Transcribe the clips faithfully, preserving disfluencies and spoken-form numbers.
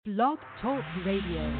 Blog Talk Radio.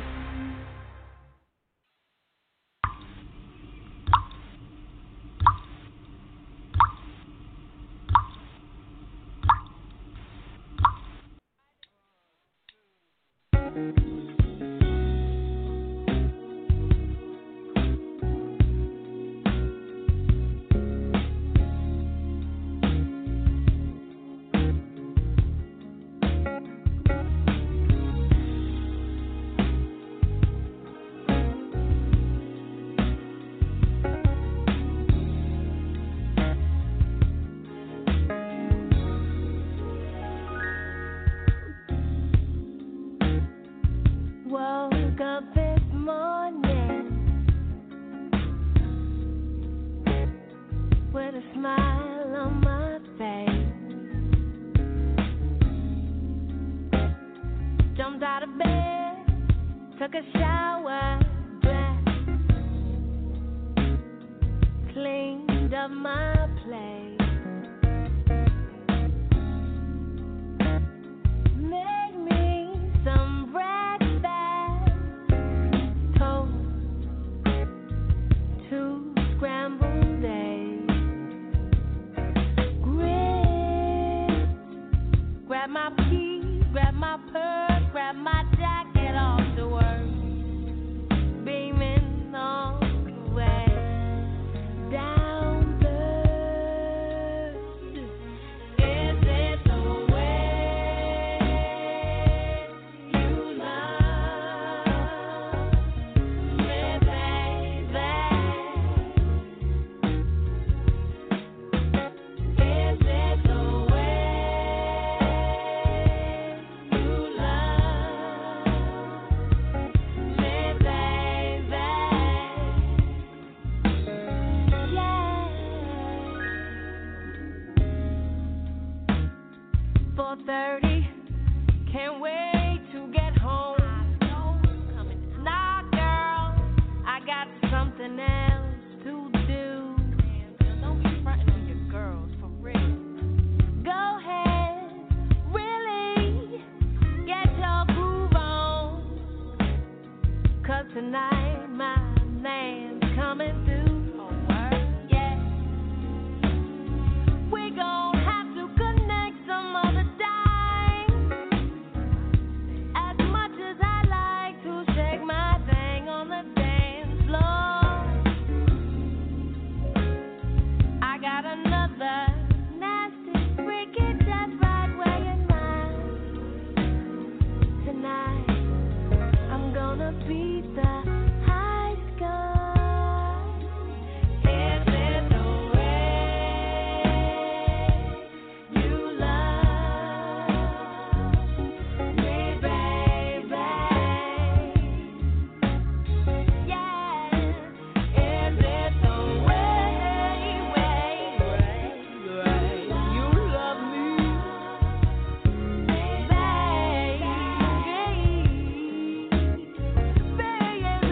Yeah.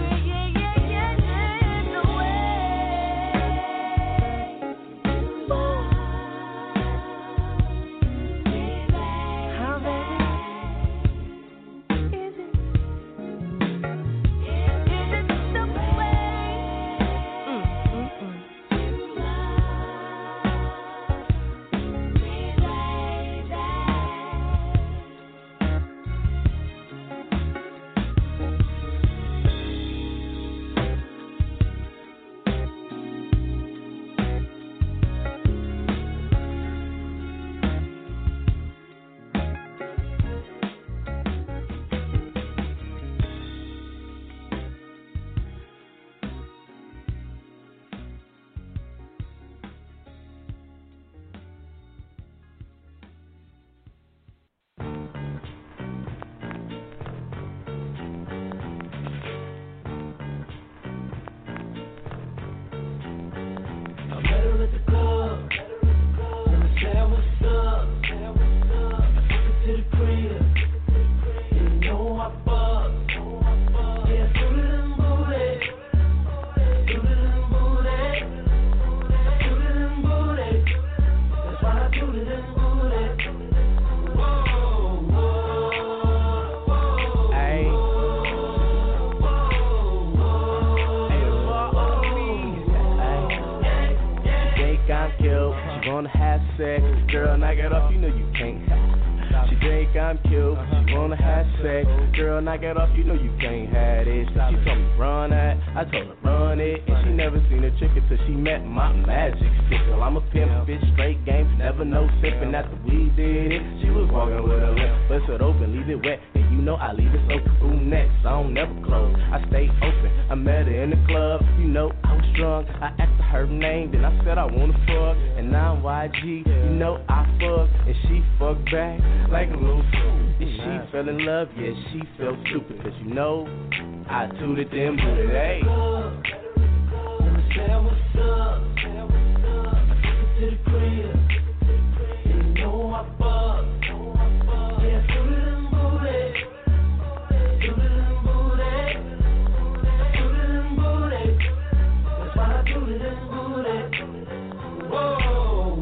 wanna have sex. Girl, knock it off, you know you can't. She think I'm cute, she wanna have sex. Girl, knock it off, you know you can't have it. She told me run that, I told her run it. And she never seen a chick until she met my magic stick. Well, I'm a pimp, bitch, straight game, never no sipping. After we did it, she was walking with her lip. Bust it open, leave it wet, and you know I leave it open. Who next? I don't never close, I stay open. I met her in the club, you know I was drunk. I asked her name, then I said I wanna fuck. And now I'm Y G, you know I fuck, and she fucked back like a little fool. And she fell in love, yeah, she felt stupid. Cause you know, I tooted them booted, hey. Let me say what's up. I took it to the crib. You know I fucked. Yeah, tooted them booted. Tooted them booted. Tooted them booted. That's why I tooted them booted. Whoa.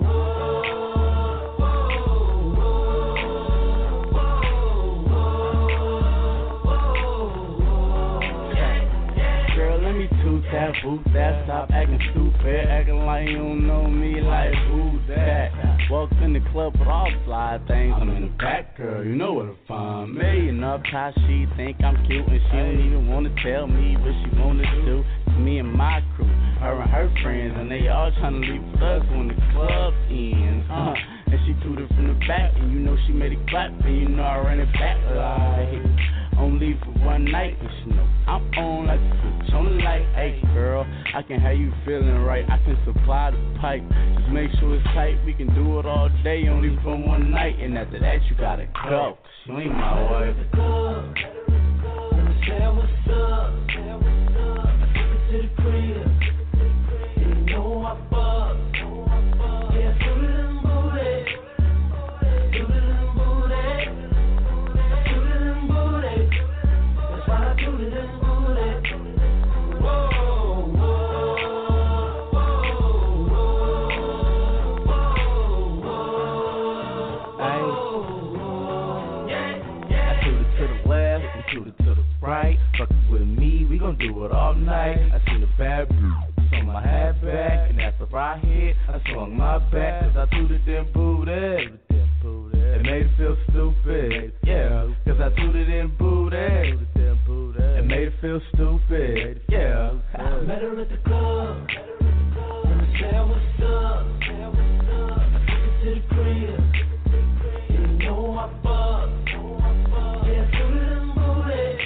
That boot that, stop acting stupid, acting like you don't know me, like who that? Walk in the club with all fly things, I'm in the back, girl, you know where to find me. Enough how she think I'm cute, and she don't even wanna tell me what she wanna do. It's me and my crew, her and her friends, and they all tryna leave with us when the club ends. Uh, and she tooted from the back, and you know she made it clap, and you know I ran it back like. Only for one night, and she know I'm on like a switch on the light. Hey girl, I can have you feeling right, I can supply the pipe. Just make sure it's tight, we can do it all day, only for one night. And after that you gotta go, she ain't my wife. Let me say what's up. I took it to the crib. You know I fucked. Yeah, so them booty. Do them booty. Right, fuckin' with me, we gon' do it all night. I seen a bad bruise on my hat back, and after I hit, I swung my back, cause I tooted them booty. It made it feel stupid, yeah, cause I tooted them booty. It made it feel stupid, yeah. I met her at the club, let me say what's up. I took it to the crib, you know I fucked. Yeah, tooted them booty.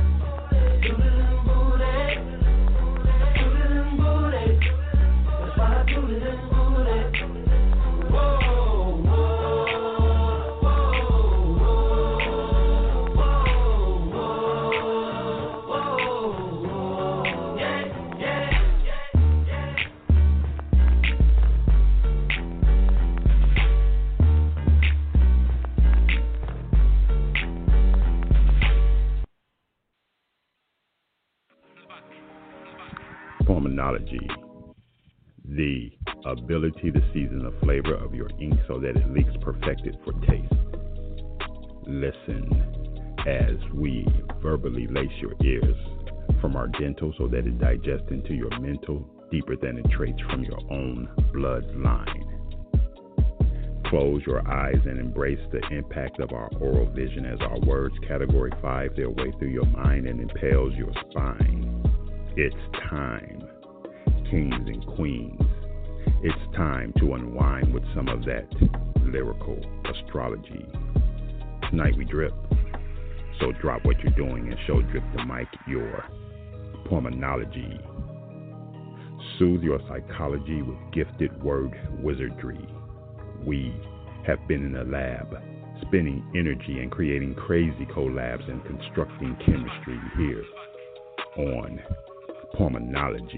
Pulmonology, the ability to season the flavor of your ink so that it leaks perfected for taste. Listen as we verbally lace your ears from our dental so that it digests into your mental deeper than it traits from your own bloodline. Close your eyes and embrace the impact of our oral vision as our words, category five, their way through your mind and impales your spine. It's time, kings and queens. It's time to unwind with some of that lyrical astrology. Tonight we drip, so drop what you're doing and show Drip the Mic your pulmonology. Soothe your psychology with gifted word wizardry. We have been in the lab, spinning energy and creating crazy collabs and constructing chemistry here on Pulmonology.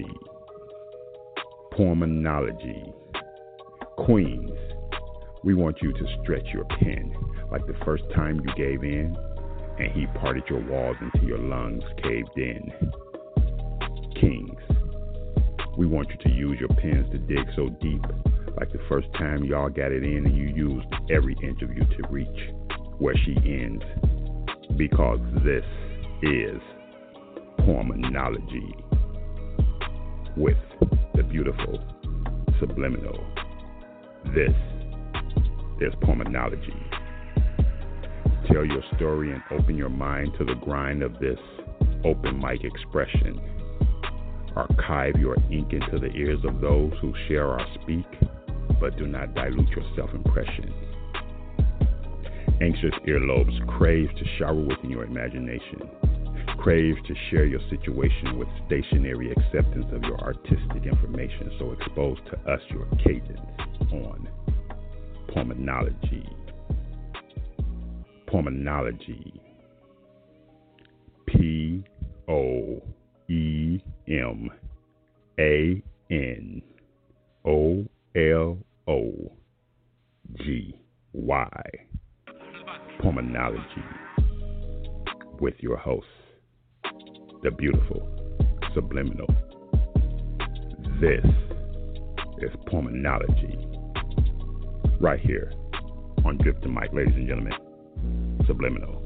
Pulmonology. Queens, we want you to stretch your pen like the first time you gave in and he parted your walls until your lungs caved in. Kings, we want you to use your pens to dig so deep like the first time y'all got it in and you used every inch of you to reach where she ends. Because this is Pulmonology with the beautiful Subliminal This is Pulmonology. Tell your story and open your mind to the grind of this open mic expression. Archive your ink into the ears of those who share our speak, but do not dilute your self-impression. Anxious earlobes crave to shower within your imagination, crave to share your situation with stationary acceptance of your artistic information, so expose to us your cadence on Pulmonology. Pulmonology. P O E M A N O L O G Y. Pulmonology. With your host, the beautiful Subliminal. This is Pulmonology. Right here on Drip the Mic, ladies and gentlemen. Subliminal.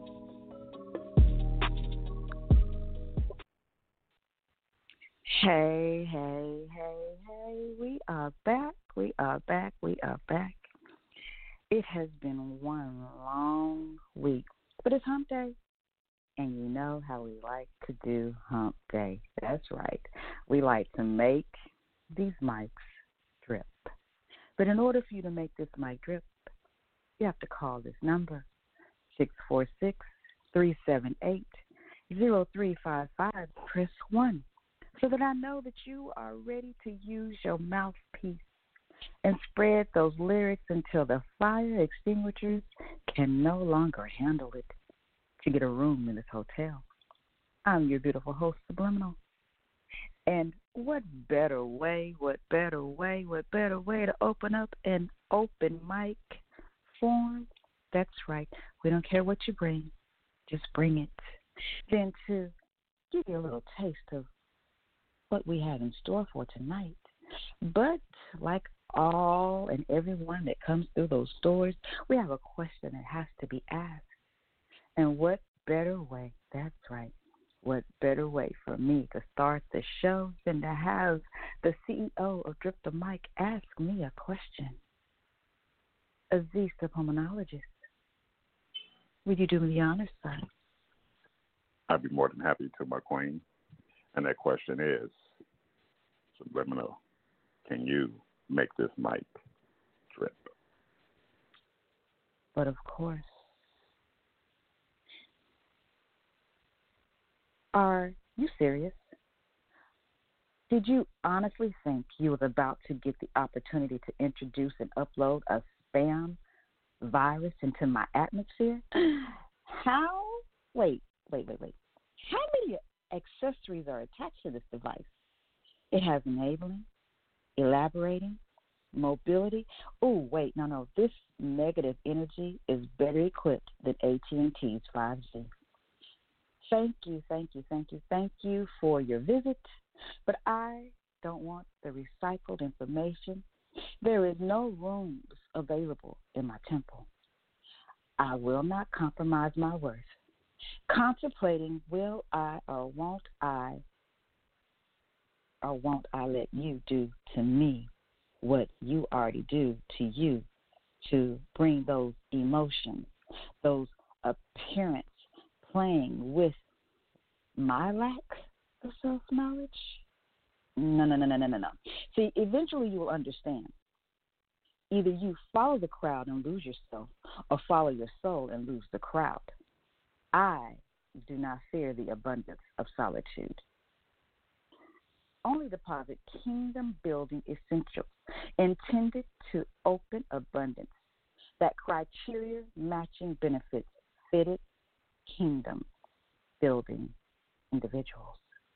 Hey, hey, hey, hey, we are back, we are back, we are back. It has been one long week, but it's hump day. And you know how we like to do hump day. That's right. We like to make these mics drip. But in order for you to make this mic drip, you have to call this number, six four six, three seven eight, zero three five five. Press one, so that I know that you are ready to use your mouthpiece and spread those lyrics until the fire extinguishers can no longer handle it to get a room in this hotel. I'm your beautiful host, Subliminal. And what better way, what better way, what better way to open up an open mic forum? That's right. We don't care what you bring. Just bring it. Then to give you a little taste of what we have in store for tonight. But like all and everyone that comes through those doors, we have a question that has to be asked. And what better way, that's right, what better way for me to start the show than to have the C E O of Drip the Mic ask me a question? Aziz, the pulmonologist, would you do me the honors, sir? I'd be more than happy to, my queen. And that question is, Subliminal, can you make this mic drip? But of course. Are you serious? Did you honestly think you were about to get the opportunity to introduce and upload a spam virus into my atmosphere? How? Wait, wait, wait, wait. How many accessories are attached to this device? It has enabling, elaborating, mobility. Oh, wait, no, no. This negative energy is better equipped than A T and T's five G. Thank you, thank you, thank you, thank you for your visit. But I don't want the recycled information. There is no rooms available in my temple. I will not compromise my worth. Contemplating, will I or won't I, or won't I let you do to me what you already do to you to bring those emotions, those appearance, playing with my lack of self-knowledge? No, no, no, no, no, no, no. See, eventually you will understand. Either you follow the crowd and lose yourself, or follow your soul and lose the crowd. I do not fear the abundance of solitude. Only deposit kingdom-building essentials intended to open abundance, that criteria matching benefits fitted kingdom-building individuals.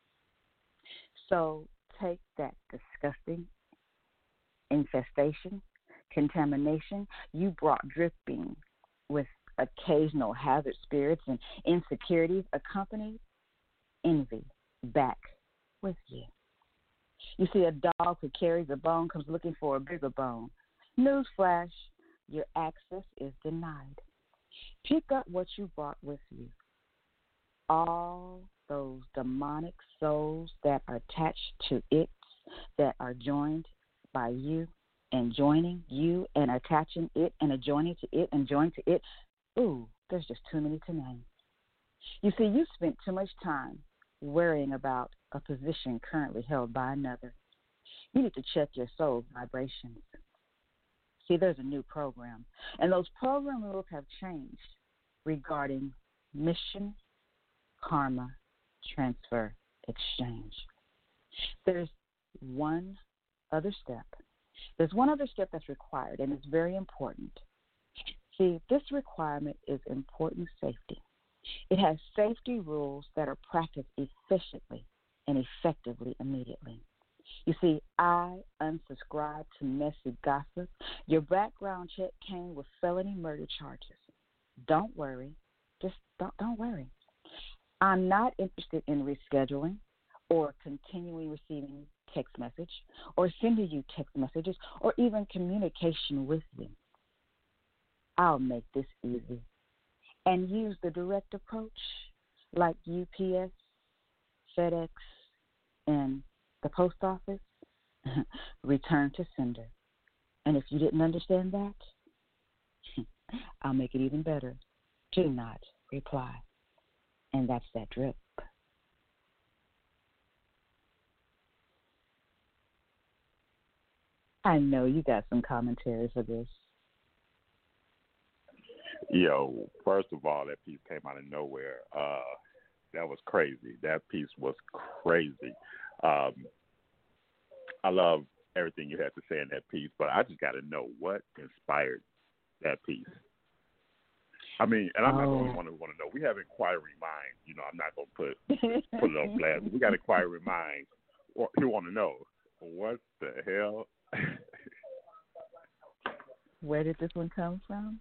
So take that disgusting infestation, contamination you brought dripping with occasional hazard spirits and insecurities, accompanied envy back with you. You see, a dog who carries a bone comes looking for a bigger bone. Newsflash, your access is denied. Pick up what you brought with you. All those demonic souls that are attached to it, that are joined by you, and joining you and attaching it and adjoining to it and joining to it. Ooh, there's just too many to name. You see, you spent too much time worrying about a position currently held by another. You need to check your soul's vibrations. See, there's a new program, and those program rules have changed regarding mission, karma, transfer, exchange. There's one other step. There's one other step that's required, and it's very important. See, this requirement is important safety. It has safety rules that are practiced efficiently and effectively immediately. You see, I unsubscribe to messy gossip. Your background check came with felony murder charges. Don't worry. Just don't, don't worry. I'm not interested in rescheduling or continuing receiving text message or sending you text messages or even communication with you. I'll make this easy and use the direct approach like U P S, FedEx, and the post office. Return to sender. And if you didn't understand that, I'll make it even better. Do not reply. And that's that drip. I know you got some commentary for this. Yo, first of all, that piece came out of nowhere. Uh, that was crazy. That piece was crazy. Um, I love everything you had to say in that piece, but I just got to know what inspired that piece. I mean, and I'm oh. not the only one who want to know. We have inquiring minds. You know, I'm not going to put put it on blast. We got inquiring minds who want to know what the hell. Where did this one come from?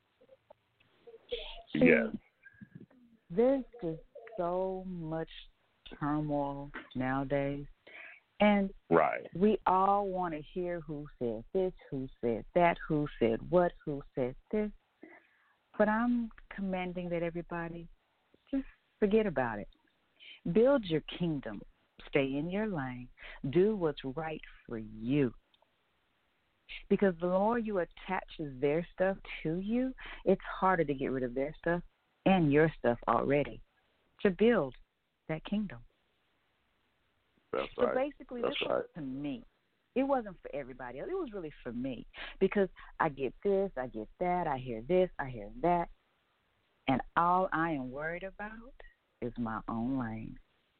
See, yes. There's just so much turmoil nowadays. And right. we all want to hear who said this, who said that, who said what, who said this. But I'm commanding that everybody just forget about it. Build your kingdom. Stay in your lane. Do what's right for you. Because the more you attach their stuff to you, it's harder to get rid of their stuff and your stuff already to build that kingdom. That's so right. basically, That's this right. was to me. It wasn't for everybody else. It was really for me because I get this, I get that, I hear this, I hear that, and all I am worried about is my own lane.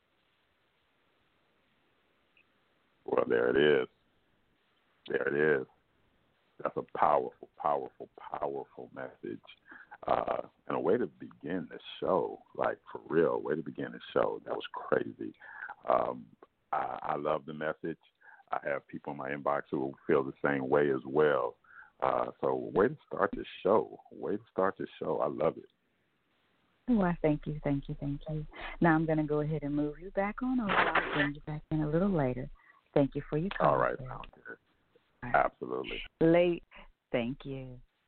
Well, there it is. There it is. That's a powerful, powerful, powerful message. Uh, and a way to begin the show, like for real, way to begin the show. That was crazy. Um, I, I love the message. I have people in my inbox who feel the same way as well. Uh, so way to start the show. Way to start the show. I love it. Well, thank you, thank you, thank you. Now I'm going to go ahead and move you back on over. I'll bring you back in a little later. Thank you for your call. All right, sounds good. All right. Absolutely. Late. Thank you.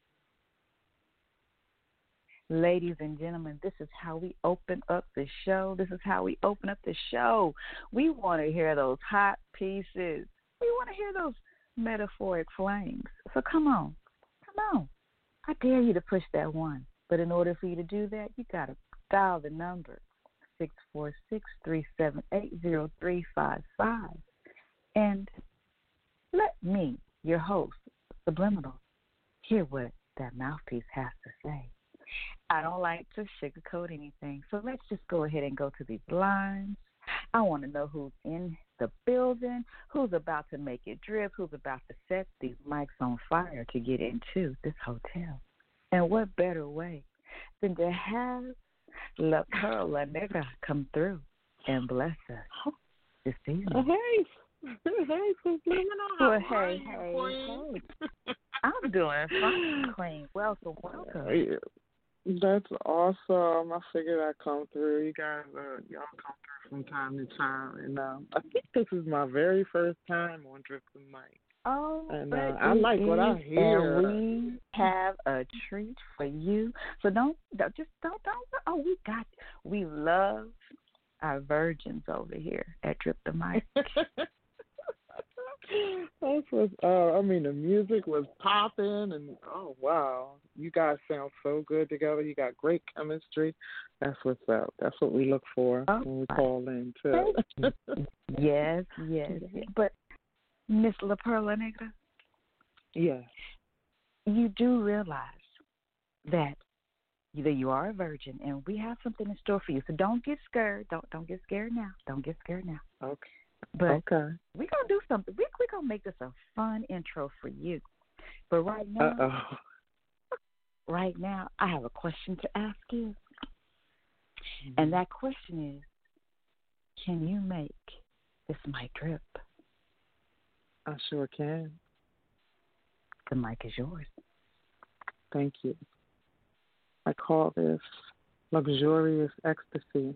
Ladies and gentlemen, this is how we open up the show. This is how we open up the show. We want to hear those hot pieces. We want to hear those metaphoric flames. So come on. Come on. I dare you to push that one. But in order for you to do that, you got to dial the number six four six, three seven eight, zero three five five. And let me, your host, Subliminal, hear what that mouthpiece has to say. I don't like to sugarcoat anything, so let's just go ahead and go to these lines. I want to know who's in the building, who's about to make it drip, who's about to set these mics on fire to get into this hotel. And what better way than to have La Perla Negra come through and bless us this evening. Oh, hey. Hey, Subliminal. Well, hey, hey, hey. I'm doing fine, Queen. Welcome, welcome. Yeah. That's awesome. I figured I'd come through. You guys, uh, y'all come through from time to time, and um, I think this is my very first time on Drip the Mic. Oh, and uh, I like is, what I hear. And we have a treat for you. So don't, don't just don't don't. Oh, we got. We love our virgins over here at Drip the Mic. That's what, uh, I mean, the music was popping, and oh wow, you guys sound so good together. You got great chemistry. That's what's up. That's what we look for Oh, when we call in too. yes, yes, yes. But Miss La Perla Negra, Yes. you do realize that either you are a virgin, and we have something in store for you. So don't get scared. Don't don't get scared now. Don't get scared now. Okay. But Okay. we're gonna do something. We we're gonna make this a fun intro for you. But right now, Uh oh. right now, I have a question to ask you, and that question is, can you make this mic drip? I sure can. The mic is yours. Thank you. I call this luxurious ecstasy.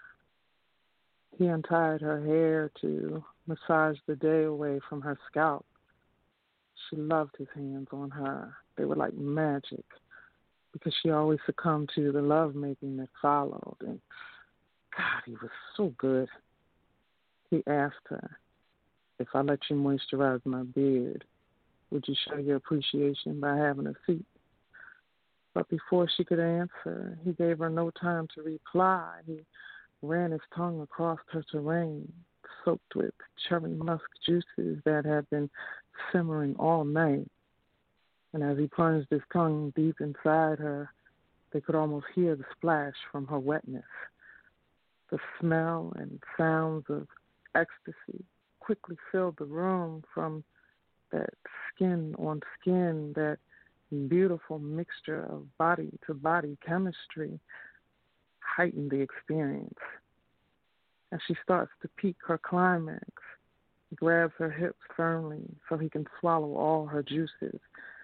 He untied her hair to massage the day away from her scalp. She loved his hands on her. They were like magic because she always succumbed to the lovemaking that followed. And God, he was so good. He asked her, if I let you moisturize my beard, would you show your appreciation by having a seat? But before she could answer, he gave her no time to reply. He ran his tongue across her terrain, soaked with cherry musk juices that had been simmering all night. And as he plunged his tongue deep inside her, they could almost hear the splash from her wetness. The smell and sounds of ecstasy quickly filled the room, from that skin on skin, that beautiful mixture of body-to-body chemistry heightened the experience. As she starts to peak her climax, he grabs her hips firmly so he can swallow all her juices.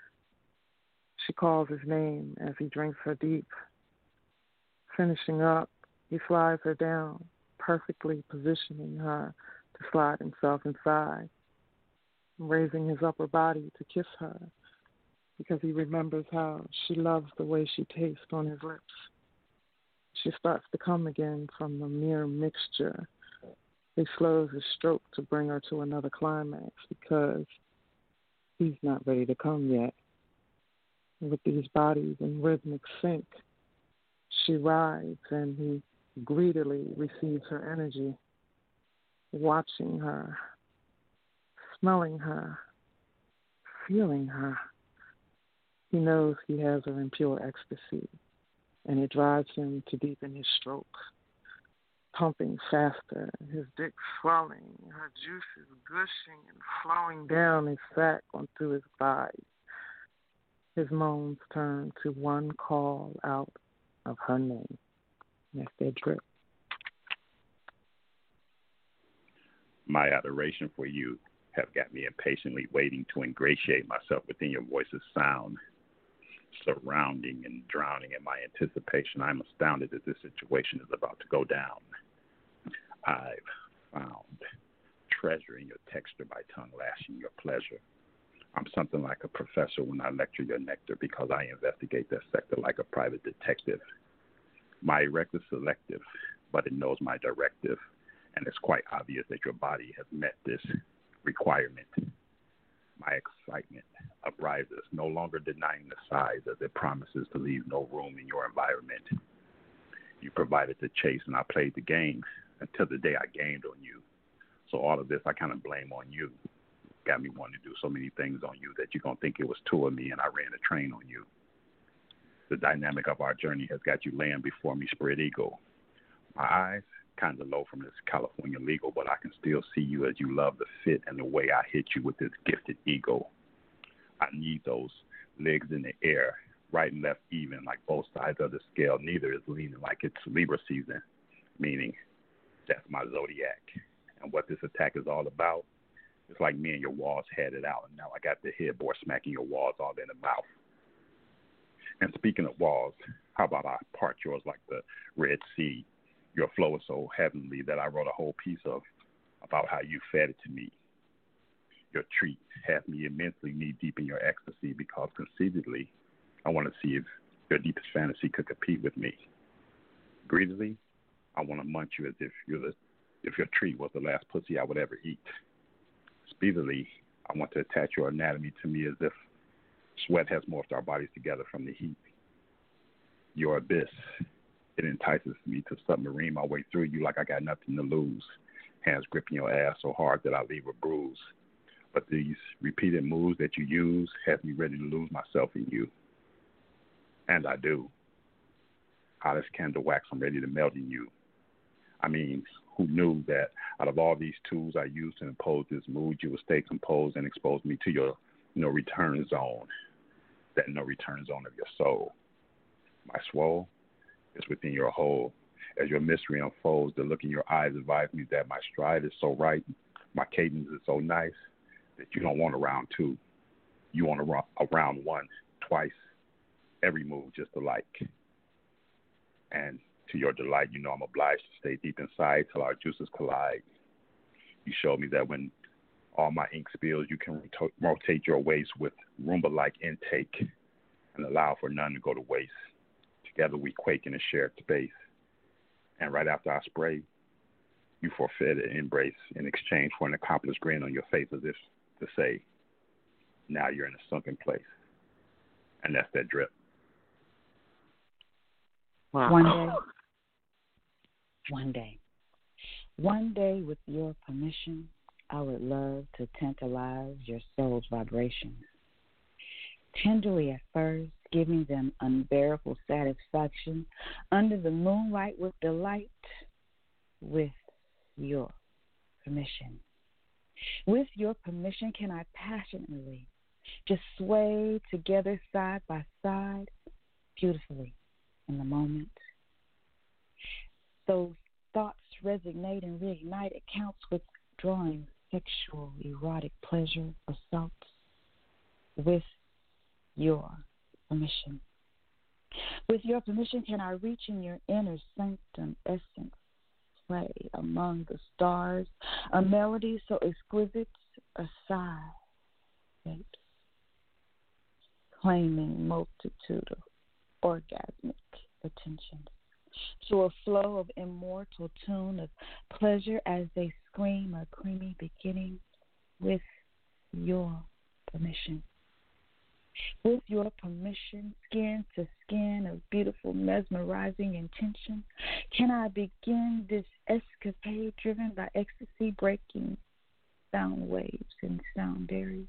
She calls his name as he drinks her deep. Finishing up, he slides her down, perfectly positioning her to slide himself inside, raising his upper body to kiss her because he remembers how she loves the way she tastes on his lips. She starts to come again from the mere mixture. He slows his stroke to bring her to another climax because he's not ready to come yet. With these bodies in rhythmic sync, she rides and he greedily receives her energy, watching her, smelling her, feeling her. He knows he has her in pure ecstasy, and it drives him to deepen his stroke, pumping faster, his dick swelling, her juices gushing and flowing down his sack onto his thighs. His moans turn to one call out of her name. That's their drip. My adoration for you have got me impatiently waiting to ingratiate myself within your voice's sound, surrounding and drowning in my anticipation. I'm astounded that this situation is about to go down. I've found treasure in your texture by tongue lashing your pleasure. I'm something like a professor when I lecture your nectar because I investigate that sector like a private detective. My erect is selective, but it knows my directive, and it's quite obvious that your body has met this requirement. My excitement uprises, no longer denying the size as it promises to leave no room in your environment. You provided the chase, and I played the game until the day I gained on you. So all of this I kind of blame on you. Got me wanting to do so many things on you that you're going to think it was two of me and I ran a train on you. The dynamic of our journey has got you laying before me spread eagle. My eyes kind of low from this California legal, but I can still see you as you love the fit and the way I hit you with this gifted ego. I need those legs in the air, right and left even, like both sides of the scale. Neither is leaning like it's Libra season, meaning that's my zodiac. And what this attack is all about, it's like me and your walls had it out, and now I got the headboard smacking your walls all in the mouth. And speaking of walls, how about I part yours like the Red Sea? Your flow is so heavenly that I wrote a whole piece of about how you fed it to me. Your treat has me immensely knee-deep in your ecstasy because conceivably I want to see if your deepest fantasy could compete with me. Greedily, I want to munch you as if you're the, if your treat was the last pussy I would ever eat. Speedily, I want to attach your anatomy to me as if sweat has morphed our bodies together from the heat. Your abyss, it entices me to submarine my way through you like I got nothing to lose. Hands gripping your ass so hard that I leave a bruise. But these repeated moves that you use have me ready to lose myself in you. And I do. Hot as candle wax, I'm ready to melt in you. I mean, who knew that out of all these tools I use to impose this mood, you would stay composed and expose me to your no return zone, that no return zone of your soul. My swole is within your hole. As your mystery unfolds, the look in your eyes advises me that my stride is so right, my cadence is so nice, that you don't want a round two. You want a, ro- a round one, twice, every move just alike. And to your delight, you know I'm obliged to stay deep inside till our juices collide. You showed me that when all my ink spills, you can roto- rotate your waist with Roomba-like intake and allow for none to go to waste. Together we quake in a shared space. And right after I spray, you forfeit an embrace in exchange for an accomplished grin on your face as if to say, now you're in a sunken place. And that's that drip. Wow. One day, one day, one day with your permission, I would love to tantalize your soul's vibrations. Tenderly at first, giving them unbearable satisfaction under the moonlight with delight, with your permission. With your permission, can I passionately just sway together side by side, beautifully in the moment? Those thoughts resonate and reignite accounts with drawing sexual, erotic pleasure assaults with your permission. With your permission, can I reach in your inner sanctum essence, play among the stars, a melody so exquisite, a sigh shapes, claiming multitude of orgasmic attentions, to a flow of immortal tune of pleasure as they scream a creamy beginning with your permission. With your permission, skin to skin of beautiful, mesmerizing intention, can I begin this escapade driven by ecstasy, breaking sound waves and sound barriers?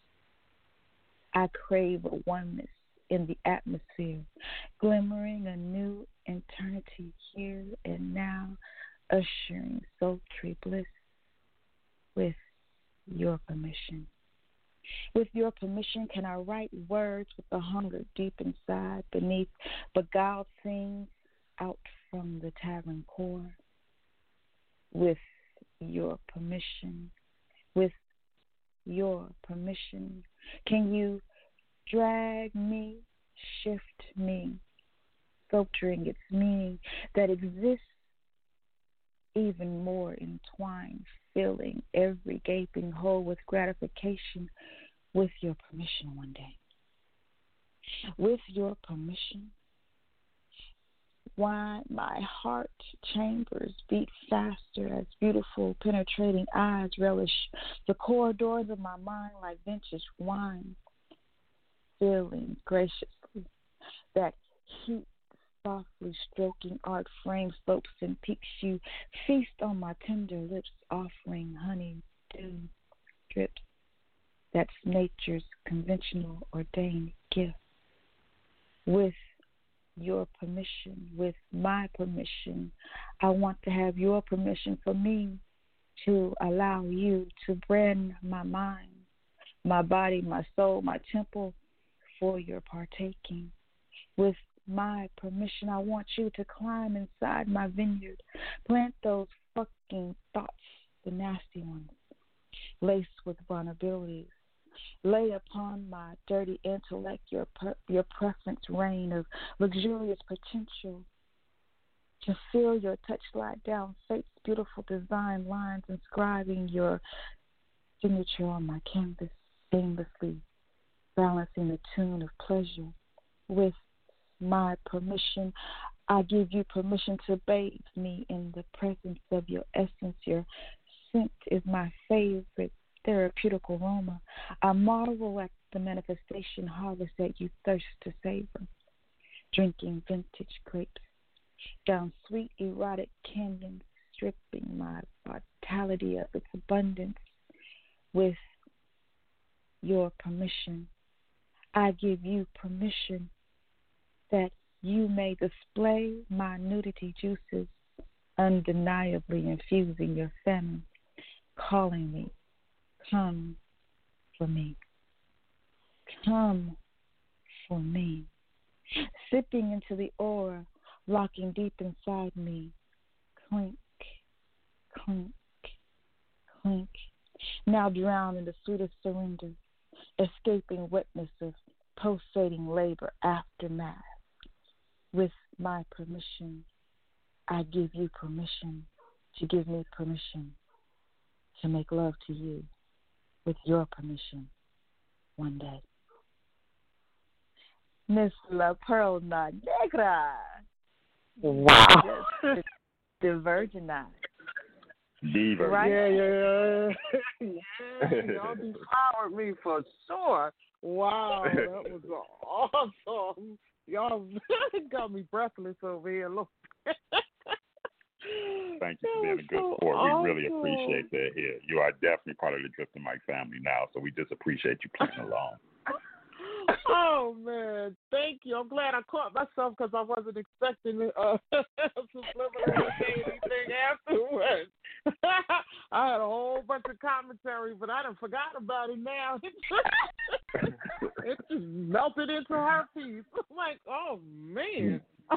I crave a oneness in the atmosphere, glimmering a new eternity here and now, ushering sultry bliss with your permission. With your permission, can I write words with the hunger deep inside, beneath beguiled scenes out from the tavern core? With your permission, with your permission, can you drag me, shift me, sculpturing its meaning that exists even more entwined, filling every gaping hole with gratification, with your permission one day. With your permission, why my heart chambers beat faster as beautiful penetrating eyes relish the corridors of my mind like vintage wine, filling graciously that heat, softly stroking art frame slopes and peaks. You feast on my tender lips, offering honey dew drips. That's nature's conventional ordained gift. With your permission, with my permission, I want to have your permission for me to allow you to brand my mind, my body, my soul, my temple for your partaking. With my permission, I want you to climb inside my vineyard, plant those fucking thoughts, the nasty ones, laced with vulnerabilities. Lay upon my dirty intellect your per- your preference reign of luxurious potential. To feel your touch slide down fate's beautiful design lines, inscribing your signature on my canvas, seamlessly balancing the tune of pleasure. With my permission, I give you permission to bathe me in the presence of your essence. Your scent is my favorite therapeutic aroma. I marvel at the manifestation harvest that you thirst to savor, drinking vintage grapes down sweet, erotic canyons, stripping my vitality of its abundance. With your permission, I give you permission that you may display my nudity juices, undeniably infusing your famine, calling me, come for me, come for me, sipping into the aura, locking deep inside me, clink, clink, clink, now drowned in the sweetest surrender, escaping wetness of pulsating labor aftermath. With my permission, I give you permission to give me permission to make love to you with your permission one day. Miss La Perla Negra. Wow. The, the Virginite. Diva. Right? Yeah, yeah, yeah. Yeah, y'all devoured me for sure. Wow, that was awesome. Y'all got me breathless over here. Look. Thank you for That being a was good so sport. awesome. We really appreciate that here. You are definitely part of the Drifter Mike family now, so we just appreciate you playing along. Oh, man. Thank you. I'm glad I caught myself because I wasn't expecting uh, subliminal to say anything afterwards. I had a whole bunch of commentary, but I done forgot about it now. It just melted into her piece. I'm like, oh, man.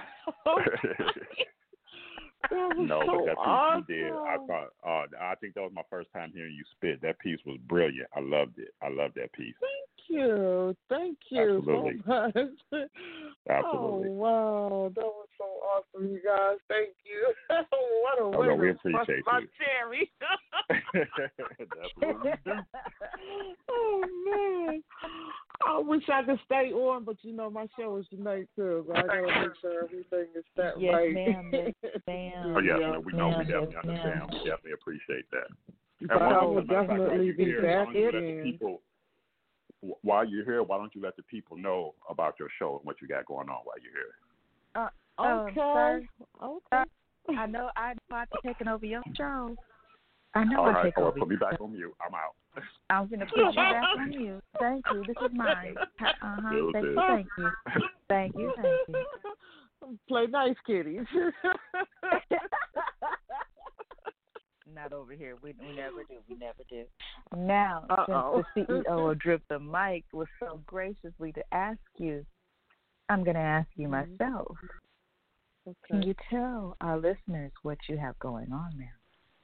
No, so but that piece awesome. you did, I thought, uh, I think that was my first time hearing you spit. That piece was brilliant. I loved it. I loved that piece. Thank you. Thank you Absolutely. so much. Absolutely. Oh, wow. That was so awesome, you guys. Thank you. What a Oh, way no, we to bust appreciate my you. cherry. That's what we do. Oh, man. I wish I could stay on, but, you know, my show is tonight, too. So I got to make sure everything is set Yes, right. ma'am. Yes, ma'am. Oh, yes, Yeah. no, we know. We Ma'am, definitely yes, understand. ma'am. We definitely appreciate that. But And I one will thing, matter of fact, while definitely you're be here, back why don't you let the in. people, while you're here, why don't you let the people know about your show and what you got going on while you're here? Uh, Okay. Um, sir, Okay. I know I know I've taken over your show. I know All I right, take oh, over. put me back on mute. I'm out. I'm going to put you back on you. Thank you. This is mine. Uh-huh. It was Thank it. you. Thank you. Thank you. Thank you. Play nice, kitties. Not over here. We we never do. We never do. Now, Uh-oh. since the C E O of Drip the Mic was so graciously to ask you, I'm going to ask you myself. Okay. Can you tell our listeners what you have going on now?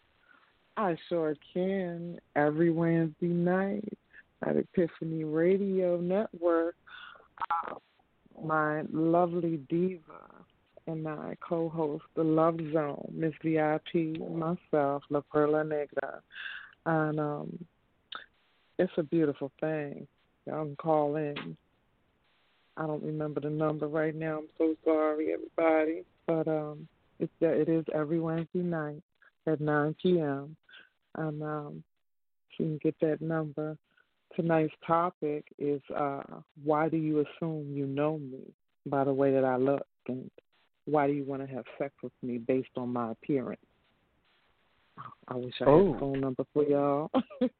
I sure can. Every Wednesday night at Epiphany Radio Network, uh, my lovely diva and I co-host the Love Zone, Miss V I P, myself, La Perla Negra. And um, it's a beautiful thing. Y'all can call in. I don't remember the number right now. I'm so sorry, everybody. But um, it's, it is every Wednesday night at nine p.m. And um, you can get that number. Tonight's topic is uh, why do you assume you know me by the way that I look? And why do you want to have sex with me based on my appearance? I wish I Oh. had a phone number for y'all.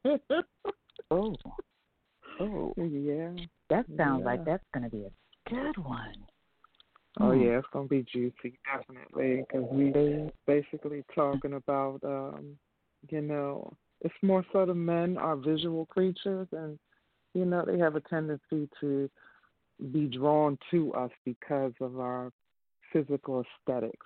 Oh. Oh. Yeah. That sounds Yeah. like that's going to be a good one. Oh, Hmm. yeah, it's going to be juicy, definitely, because we basically talking about, um, you know, it's more so the men are visual creatures, and, you know, they have a tendency to be drawn to us because of our physical aesthetics,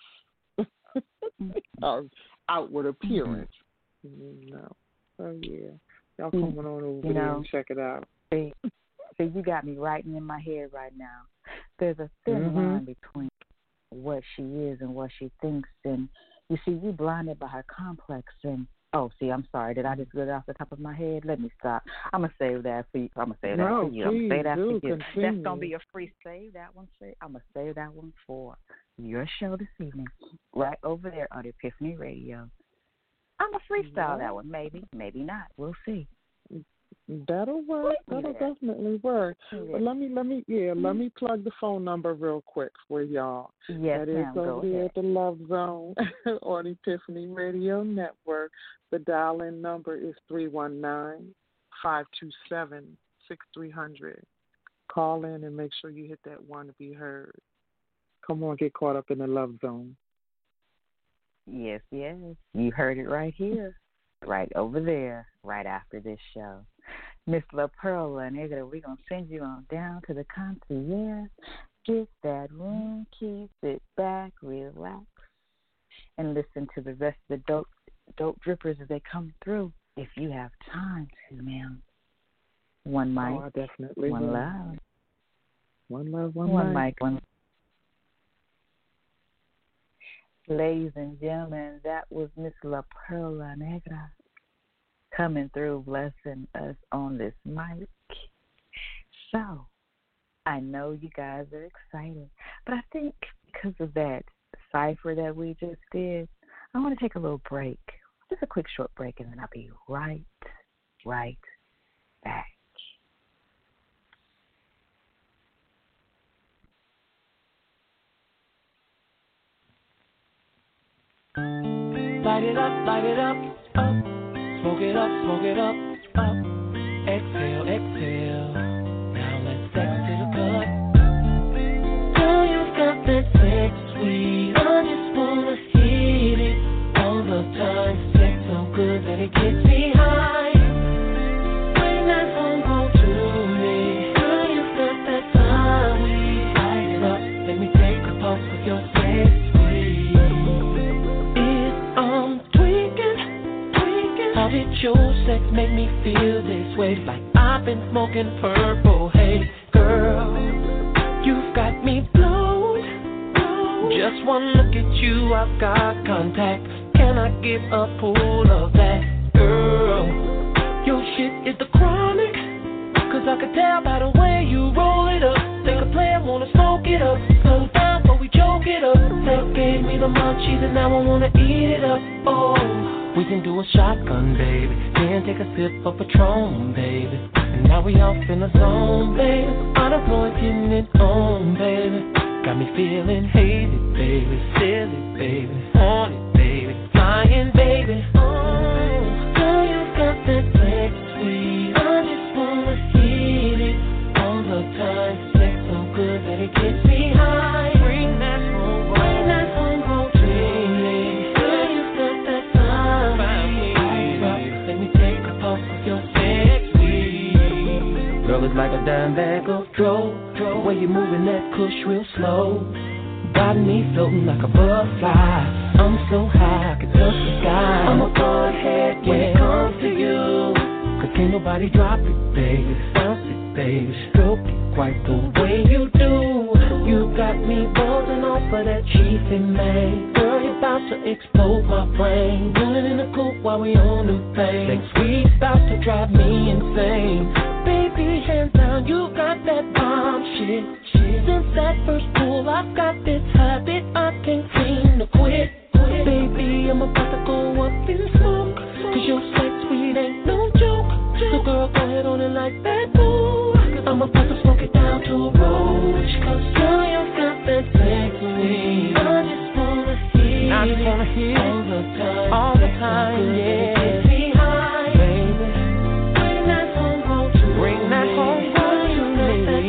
our outward appearance, you know. So, yeah, y'all coming on over You there know, and check it out. See, see, you got me right in my head right now. There's a thin Mhm. line between what she is and what she thinks, and you see, you blinded by her complex. And oh, see, I'm sorry, did I just get it off the top of my head? Let me stop. I'm gonna save that for you. I'm gonna save No, that for you. I'm please gonna save that do for you. continue. That's gonna be a free save. That one, say I'm gonna save that one for your show this evening, right over there on Epiphany Radio. I'm gonna freestyle Yeah. that one, maybe, maybe not. We'll see. That'll work. That'll definitely work. But let me, let me, yeah, mm-hmm. let me plug the phone number real quick for y'all. Yes, that is ma'am, over here at the Love Zone on Epiphany Radio Network. The dial-in number is three one nine, five two seven, six three zero zero. Call in and make sure you hit that one to be heard. Come on, get caught up in the Love Zone. Yes, yes. You heard it right here, right over there, right after this show. Miss La Perla, nigga, we're going to send you on down to the concierge. Get that room, keep it back, relax, and listen to the rest of the dope, dope drippers as they come through, if you have time to, ma'am. One mic, oh, I definitely one will. love. One love, one, one mic. mic, one Ladies and gentlemen, that was Miss La Perla Negra coming through, blessing us on this mic. So, I know you guys are excited, but I think because of that cipher that we just did, I want to take a little break, just a quick short break, and then I'll be right, right back. Light it up, light it up, up. Smoke it up, smoke it up, up. Exhale, exhale. Now let's sex to the cut. Girl, you've got that sex sweet. I just wanna hit it all the time. Sex so good that it gets me high. Bring that homegrown to me. Girl, you've got that fire. Light it up, let me take a puff of your sex sweet. How did your sex make me feel this way? Like I've been smoking purple haze. Girl, you've got me blown. Just one look at you, I've got contact. Can I get a pull of that? Girl, your shit is the chronic. Cause I could tell by the way you roll it up. Think a player wanna smoke it up. Slow down but we choke it up. Sex gave me the munchies and now I wanna eat it up. Oh, we can do a shotgun, baby. Then take a sip of Patron, baby. And now we off in the zone, baby. On the floor getting it on, baby. Got me feeling hazy, baby. Silly, baby. On it, baby. Flying, baby. Oh, girl, you got that sex sweet. I just wanna hit it all the time. Sex so good that it gets me high. Bring that home, bring that home, home to me. Girl, you got that time. Let me take a puff of your sex sweet. Girl, it's like a dime bag of dro. The way you're moving that kush real slow. Got me floating like a butterfly. I'm so high, I can touch the sky. I'm a butthead when yeah. it comes to you. Cause can't nobody drop it, baby. Bounce it, baby. Stroke it quite the way you do. You got me buzzing off of that cheesy man. Girl, you're about to explode my brain. Rolling in the coupe while we on the thing. Next week's about to drive me insane. Baby, hands down, you got that bomb shit. Since that first pool, I've got this habit I can't seem to quit. Baby, I'm about to go up in smoke. Cause your sex sweet ain't no joke. So girl, go ahead on it like that, boo. I'm about to smoke it down to a roach. Cause girl, you've got that sex sweet. I just wanna hit I just wanna hit all the time. All the time, so yeah. It gets me high, baby. Bring that home, home to Bring me. that home, home to me.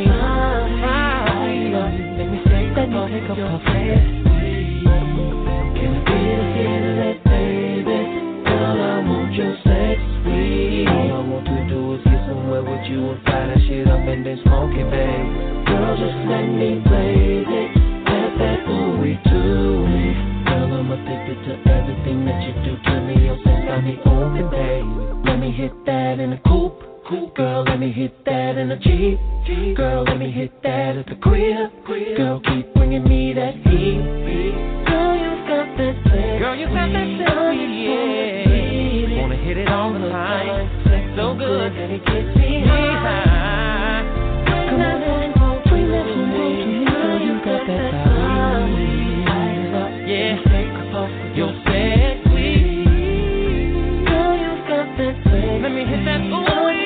Let me take that puff of your sex sweet. Can I get a hit of that, baby? Girl, I want your sex sweet. All I want to do is get somewhere with you and fire that shit up and then smoke it, babe. Girl, just let me blaze it. Have that ooey to me. Girl, I'm addicted to everything that you do to me. Your sex got me open, babe. Let me hit that in the coupe. Girl, let me hit that in the Jeep. Girl, let me hit that at the crib. Girl, keep bringing me that heat. Girl, you got that sex. Girl, you got that sex, yeah. Wanna hit it all the time. Sex so good that it gets me high. Come on, bring that home to me. Girl, you got that fire. Yeah, take a puff of your sex, sweet. Girl, you got that sex. Let me hit that ooh.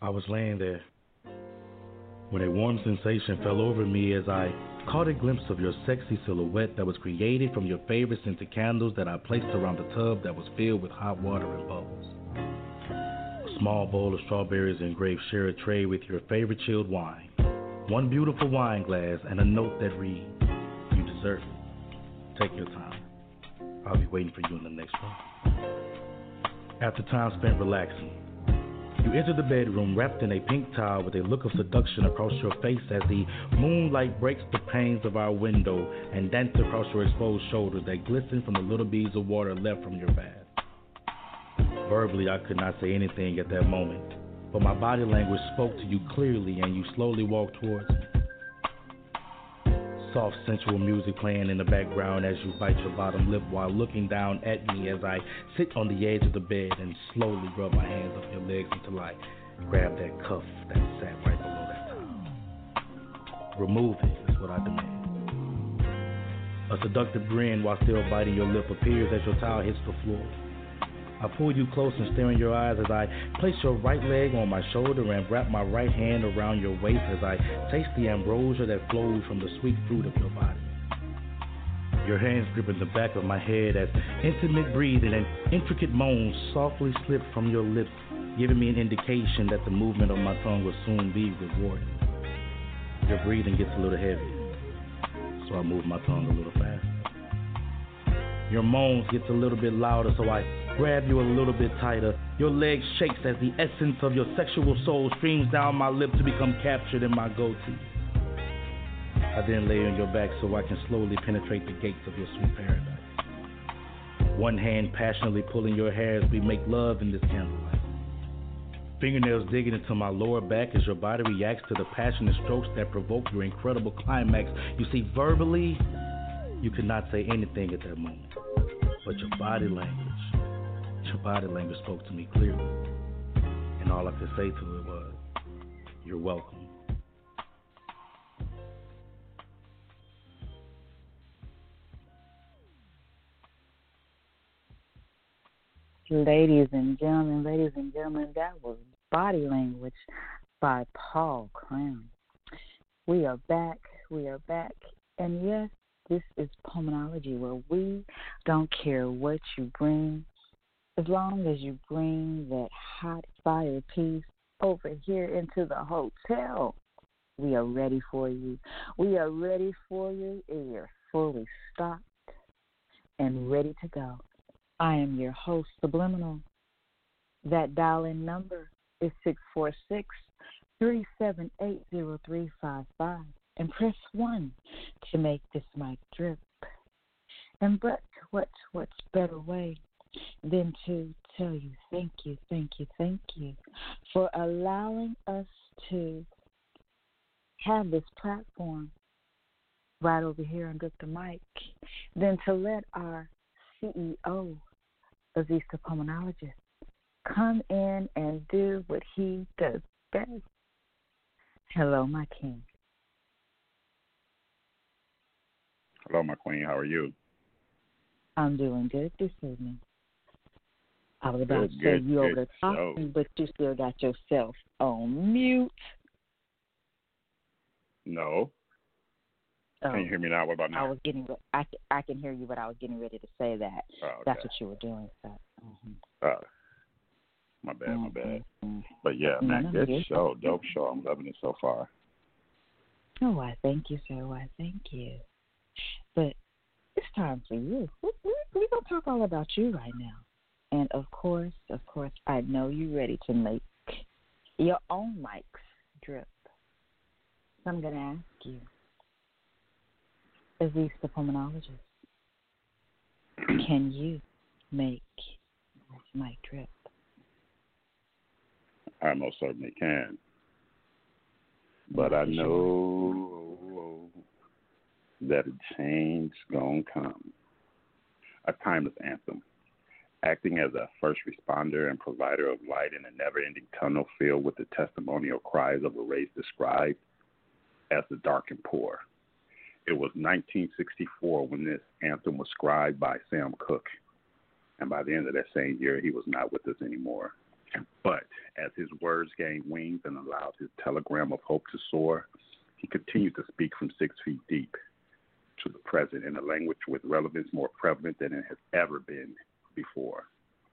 I was laying there when a warm sensation fell over me as I caught a glimpse of your sexy silhouette that was created from your favorite scented candles that I placed around the tub that was filled with hot water and bubbles. A small bowl of strawberries engraved share a tray with your favorite chilled wine, one beautiful wine glass, and a note that reads, "You deserve it. Take your time. I'll be waiting for you in the next room." After time spent relaxing, you enter the bedroom wrapped in a pink towel with a look of seduction across your face as the moonlight breaks the panes of our window and dances across your exposed shoulders that glisten from the little beads of water left from your bath. Verbally, I could not say anything at that moment, but my body language spoke to you clearly and you slowly walked towards me. Soft, sensual music playing in the background as you bite your bottom lip while looking down at me as I sit on the edge of the bed and slowly rub my hands up your legs until I grab that cuff that sat right below that towel. Remove it is what I demand. A seductive grin while still biting your lip appears as your towel hits the floor. I pull you close and stare in your eyes as I place your right leg on my shoulder and wrap my right hand around your waist as I taste the ambrosia that flows from the sweet fruit of your body. Your hands gripping the back of my head as intimate breathing and intricate moans softly slip from your lips, giving me an indication that the movement of my tongue will soon be rewarded. Your breathing gets a little heavy, so I move my tongue a little faster. Your moans gets a little bit louder, so I grab you a little bit tighter. Your leg shakes as the essence of your sexual soul streams down my lip to become captured in my goatee. I then lay on your back so I can slowly penetrate the gates of your sweet paradise. One hand passionately pulling your hair as we make love in this candlelight. Fingernails digging into my lower back as your body reacts to the passionate strokes that provoke your incredible climax. You see, verbally, you could not say anything at that moment, but your body language, your body language spoke to me clearly, and all I could say to it was, "You're welcome." Ladies and gentlemen, ladies and gentlemen, that was Body Language by Paul Cram. We are back, we are back, and yes, this is Pulmonology, where we don't care what you bring, as long as you bring that hot fire piece over here into the hotel. We are ready for you. We are ready for you. We are fully stocked and ready to go. I am your host, Subliminal. That dial-in number is six four six, three seven eight, zero three five five. And press one to make this mic drip. And but what what's better way than to tell you thank you, thank you, thank you for allowing us to have this platform right over here and grip the mic, than to let our C E O, Aziz the Pulmonologist, come in and do what he does best. Hello, my king. Hello, my queen. How are you? I'm doing good this evening. I was about Good, to say good, you over good. the talking, So- but you still got yourself on mute. No. Oh, Can you hear me now? What about I now? was getting. re- I, c- I can hear you, but I was getting ready to say that. Oh, okay. That's what you were doing. So. Mm-hmm. Uh, my bad, my bad. Mm-hmm. But yeah, No, man, no, good you're show, dope show. I'm loving it so far. Oh, why, thank you, sir. Why, thank you. But it's time for you. We- we- We're going to talk all about you right now. And, of course, of course, I know you're ready to make your own mics drip. So I'm going to ask you, Aziz the Pulmonologist, can you make this mic drip? I most certainly can. But I know that a change gonna come. A timeless anthem, acting as a first responder and provider of light in a never-ending tunnel filled with the testimonial cries of a race described as the dark and poor. It was nineteen sixty-four when this anthem was scribed by Sam Cooke, and by the end of that same year, he was not with us anymore. But as his words gained wings and allowed his telegram of hope to soar, he continued to speak from six feet deep to the present in a language with relevance more prevalent than it has ever been before.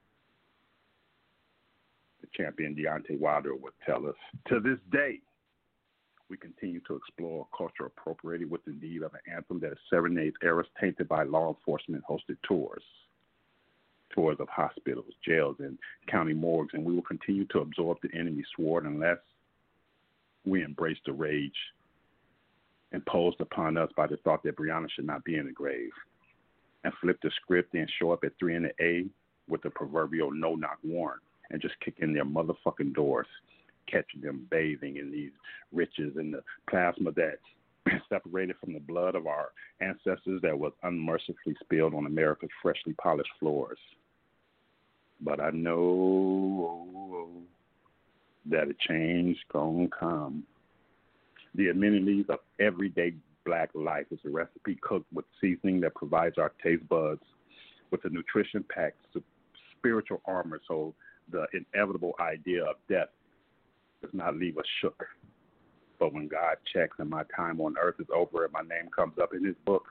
The champion Deontay Wilder would tell us, to this day, we continue to explore a culture appropriated with the need of an anthem that serenades eras tainted by law enforcement-hosted tours, tours of hospitals, jails, and county morgues, and we will continue to absorb the enemy's sword unless we embrace the rage imposed upon us by the thought that Breonna should not be in the grave, and flip the script and show up at three in the A with the proverbial no-knock warrant and just kick in their motherfucking doors, catching them bathing in these riches and the plasma that separated from the blood of our ancestors that was unmercifully spilled on America's freshly polished floors. But I know that a change gonna come. The amenities of everyday black life is a recipe cooked with seasoning that provides our taste buds with a nutrition-packed spiritual armor so the inevitable idea of death does not leave us shook. But when God checks and my time on earth is over and my name comes up in his book,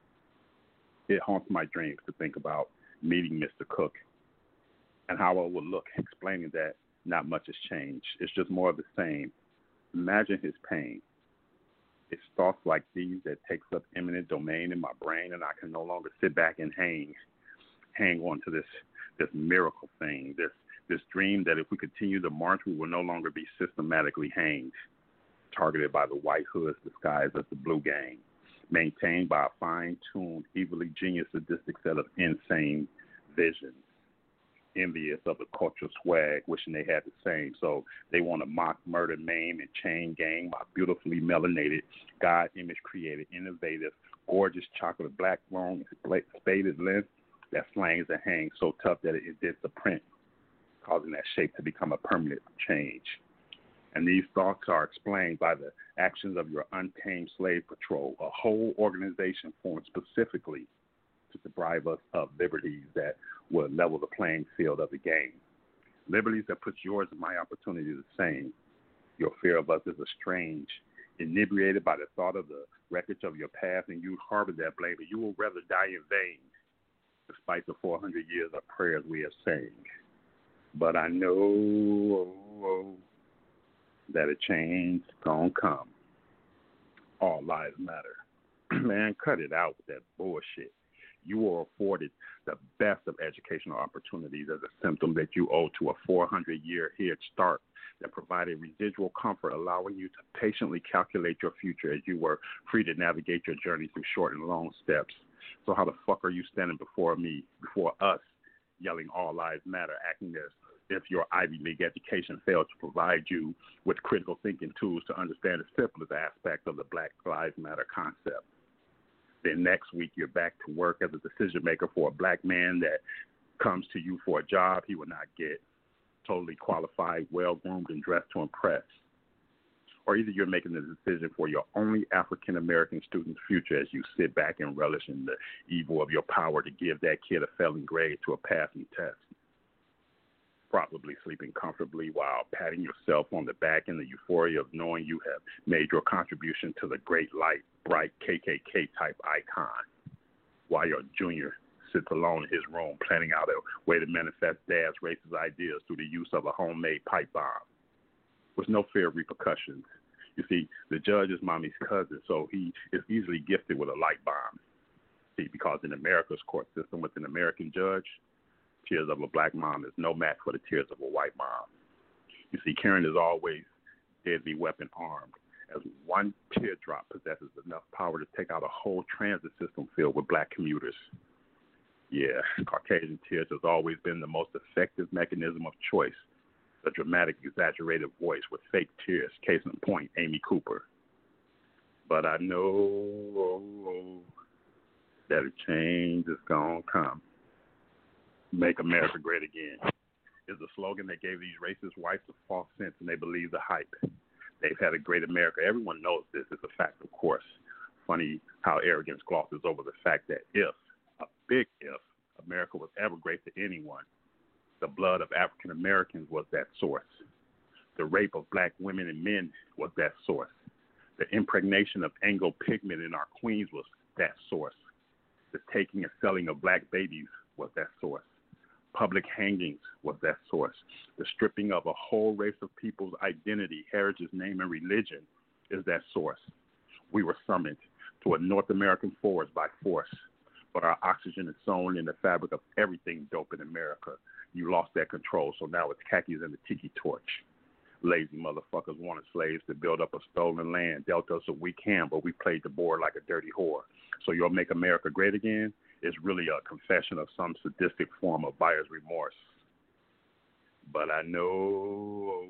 it haunts my dreams to think about meeting Mister Cook and how I would look, explaining that not much has changed. It's just more of the same. Imagine his pain. It's thoughts like these that takes up eminent domain in my brain, and I can no longer sit back and hang, hang on to this, this miracle thing, this, this dream that if we continue to march, we will no longer be systematically hanged, targeted by the white hoods disguised as the blue gang, maintained by a fine-tuned, evilly genius, sadistic set of insane visions, envious of the cultural swag, wishing they had the same. So they want to mock, murder, maim, and chain gang my beautifully melanated, God-image created, innovative, gorgeous chocolate black long, spaded length that slangs and hangs so tough that it indents the print, causing that shape to become a permanent change. And these thoughts are explained by the actions of your untamed slave patrol, a whole organization formed specifically to deprive us of liberties that will level the playing field of the game. Liberties that put yours and my opportunity the same. Your fear of us is estranged, inebriated by the thought of the wreckage of your past, and you harbor that blame, but you will rather die in vain, despite the four hundred years of prayers we have sang. But I know that a change gonna come. All lives matter. Man, cut it out with that bullshit. You were afforded the best of educational opportunities as a symptom that you owe to a four hundred year head start that provided residual comfort, allowing you to patiently calculate your future as you were free to navigate your journey through short and long steps. So how the fuck are you standing before me, before us, yelling all lives matter, acting as if your Ivy League education failed to provide you with critical thinking tools to understand the simplest aspect of the Black Lives Matter concept? Then next week, you're back to work as a decision maker for a black man that comes to you for a job he will not get, totally qualified, well-groomed, and dressed to impress. Or either you're making the decision for your only African-American student's future as you sit back and relish in the evil of your power to give that kid a failing grade to a passing test, probably sleeping comfortably while patting yourself on the back in the euphoria of knowing you have made your contribution to the great light, bright K K K-type icon, while your junior sits alone in his room planning out a way to manifest dad's racist ideas through the use of a homemade pipe bomb, with no fear of repercussions. You see, the judge is mommy's cousin, so he is easily gifted with a light bomb. See, because in America's court system with an American judge, tears of a black mom is no match for the tears of a white mom. You see, Karen is always deadly weapon armed, as one teardrop possesses enough power to take out a whole transit system filled with black commuters. Yeah, Caucasian tears has always been the most effective mechanism of choice, a dramatic, exaggerated voice with fake tears, case in point, Amy Cooper. But I know that a change is going to come. Make America great again is the slogan that gave these racist whites a false sense, and they believe the hype. They've had a great America. Everyone knows this. It's a fact, of course. Funny how arrogance glosses over the fact that if, a big if, America was ever great to anyone, The blood of African Americans was that source. The rape of black women and men was that source. The impregnation of Anglo pigment in our queens was that source. The taking and selling of black babies was that source. Public hangings was that source. The stripping of a whole race of people's identity, heritage, name, and religion is that source. We were summoned to a North American forest by force, but our oxygen is sewn in the fabric of everything dope in America. You lost that control, so now it's khakis and the tiki torch. Lazy motherfuckers wanted slaves to build up a stolen land, dealt us a weak hand, but we played the board like a dirty whore. So you'll make America great again is really a confession of some sadistic form of buyer's remorse. But I know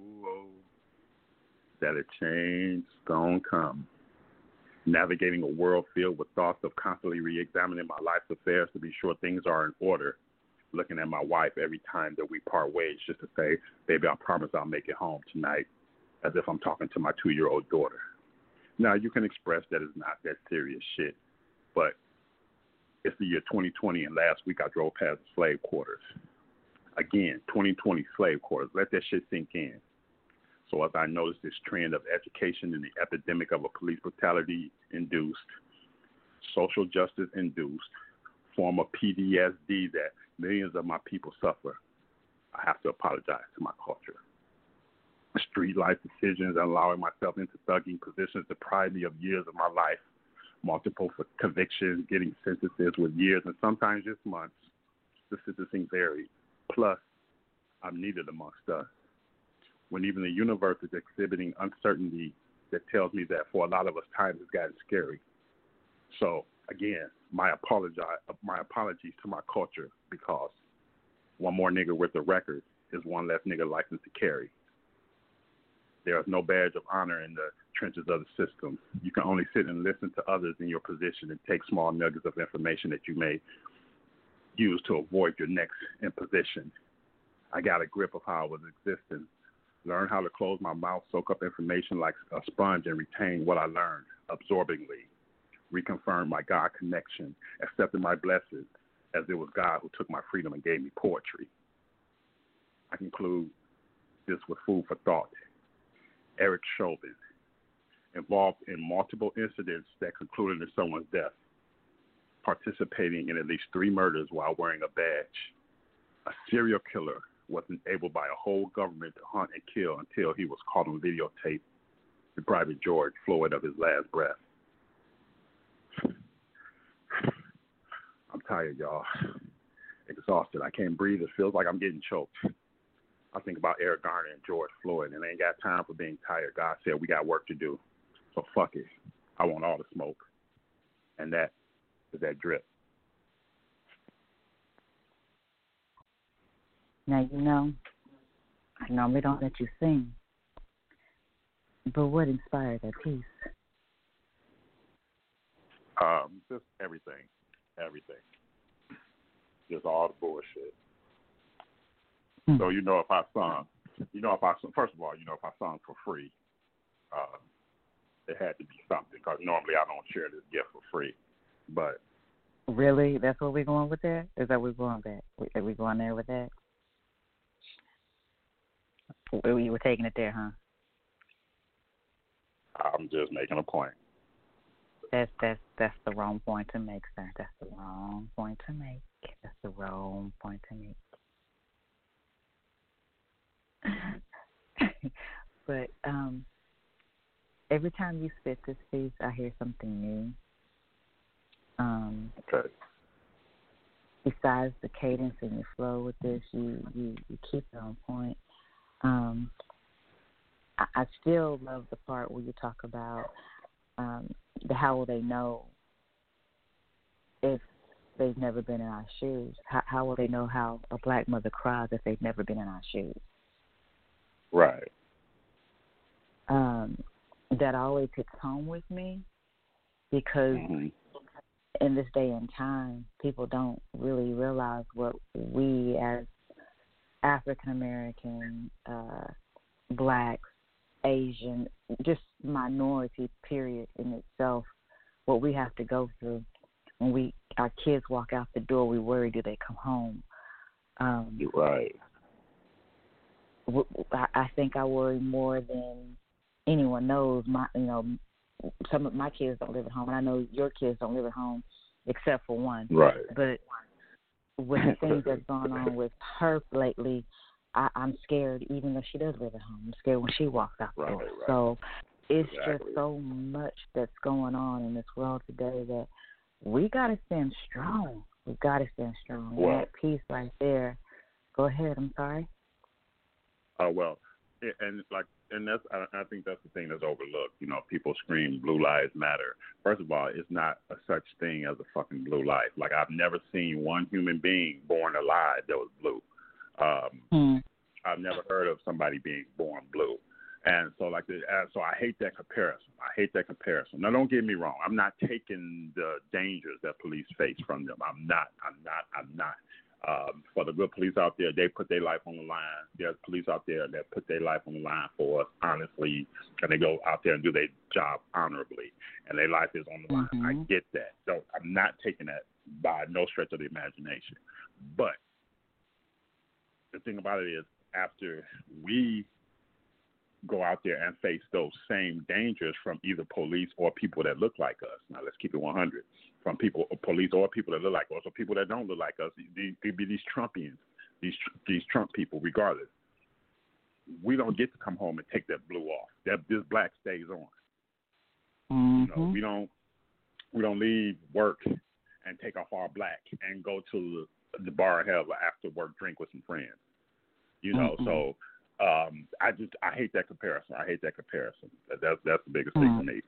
that a change's gonna come. Navigating a world filled with thoughts of constantly re-examining my life's affairs to be sure things are in order. Looking at my wife every time that we part ways just to say, baby, I promise I'll make it home tonight, as if I'm talking to my two-year-old daughter. Now, you can express that it's not that serious shit, but it's the year twenty twenty, and last week I drove past the slave quarters. Again, twenty twenty slave quarters. Let that shit sink in. So as I noticed this trend of education and the epidemic of a police brutality-induced, social justice-induced form of P T S D that millions of my people suffer, I have to apologize to my culture. Street life decisions and allowing myself into thugging positions deprived me of years of my life, multiple convictions, getting sentences with years and sometimes just months. The sentencing varied. Plus, I'm needed amongst us. When even the universe is exhibiting uncertainty that tells me that for a lot of us, time has gotten scary. So, again, my apologize, my apologies to my culture, because one more nigga with a record is one less nigga licensed to carry. There is no badge of honor in the trenches of the system. You can only sit and listen to others in your position and take small nuggets of information that you may use to avoid your next imposition. I got a grip of how I was existing. Learn how to close my mouth, soak up information like a sponge, and retain what I learned absorbingly. Reconfirm my God connection, accepted my blessings as it was God who took my freedom and gave me poetry. I conclude this with food for thought. Eric Chauvin, involved in multiple incidents that concluded in someone's death, participating in at least three murders while wearing a badge. A serial killer was enabled by a whole government to hunt and kill until he was caught on videotape, depriving George Floyd of his last breath. I'm tired, y'all. Exhausted. I can't breathe. It feels like I'm getting choked. I think about Eric Garner and George Floyd, and I ain't got time for being tired. God said we got work to do. So fuck it. I want all the smoke. And that is that drip. Now, you know, I normally don't let you sing, but what inspired that piece? Um, just everything. Everything. Just all the bullshit. Hmm. So, you know, if I sung, you know, if I sung, first of all, you know, if I sung for free, uh, it had to be something, because normally I don't share this gift for free. But really, that's what we're going with that? Is that what we're going with? Are we going there with that? You were taking it there, huh? I'm just making a point. That's that's that's the wrong point to make, sir. That's the wrong point to make. That's the wrong point to make. But um, every time you spit this piece, I hear something new. Um, okay. Besides the cadence and the flow with this, you you, you keep it on point. Um, I, I still love the part where you talk about um, the how will they know if they've never been in our shoes? How, how will they know how a black mother cries if they've never been in our shoes? Right. Um, that always hits home with me, because mm-hmm. in this day and time, people don't really realize what we as African American, uh, blacks, Asian, just minority, period, in itself, what we have to go through when we our kids walk out the door. We worry, do they come home? Um, You're right. I, I think I worry more than anyone knows. My, you know, some of my kids don't live at home, and I know your kids don't live at home, except for one. Right. But with the things that's gone on with her lately, I, I'm scared. Even though she does live at home, I'm scared when she walks out the right, door. right. So it's exactly. just so much that's going on in this world today that we got to stand strong. We got to stand strong. Well, that piece right there. Go ahead. I'm sorry. Oh uh, well, and like, and that's I, I think that's the thing that's overlooked. You know, people scream "Blue Lives Matter." First of all, it's not a such thing as a fucking blue life. Like, I've never seen one human being born alive that was blue. Um, mm. I've never heard of somebody being born blue. And so, like, so I hate that comparison. I hate that comparison. Now, don't get me wrong. I'm not taking the dangers that police face from them. I'm not. I'm not. I'm not. Um, for the good police out there, they put their life on the line. There's police out there that put their life on the line for us, honestly, and they go out there and do their job honorably, and their life is on the line. Mm-hmm. I get that. So I'm not taking that by no stretch of the imagination. But the thing about it is, after we go out there and face those same dangers from either police or people that look like us. Now, let's keep it one hundred. From people, police or people that look like us, or people that don't look like us. These could be these Trumpians, these these Trump people, regardless. We don't get to come home and take that blue off. That this black stays on. Mm-hmm. You know, we don't we don't leave work and take off our black and go to the bar and have an after work drink with some friends. You know, mm-hmm. so. Um, I just I hate that comparison. I hate that comparison. That, that's that's the biggest mm. thing for me.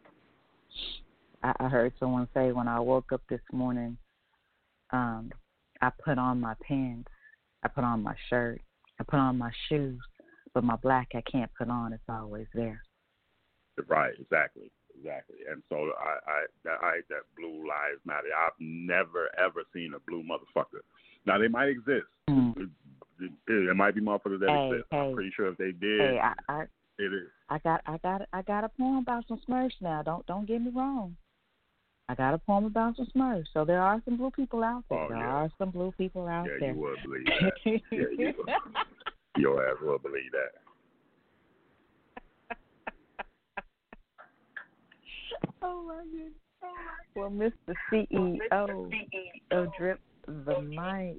I, I heard someone say when I woke up this morning, um, I put on my pants, I put on my shirt, I put on my shoes, but my black I can't put on. It's always there. Right. Exactly. Exactly. And so I I that, I hate that blue lives matter. I've never ever seen a blue motherfucker. Now they might exist. Mm. There might be motherfuckers that hey, exist. Hey, I'm pretty sure if they did, hey, I, I, it is. I got, I got, I got a poem about some Smurfs now. Don't, don't get me wrong. I got a poem about some Smurfs. So there are some blue people out there. Oh, there yeah. are some blue people out yeah, there. Yeah, you would believe that. yeah, you would. Your ass would believe that. Oh my goodness. Well, Mister C E O of Drip the Mic,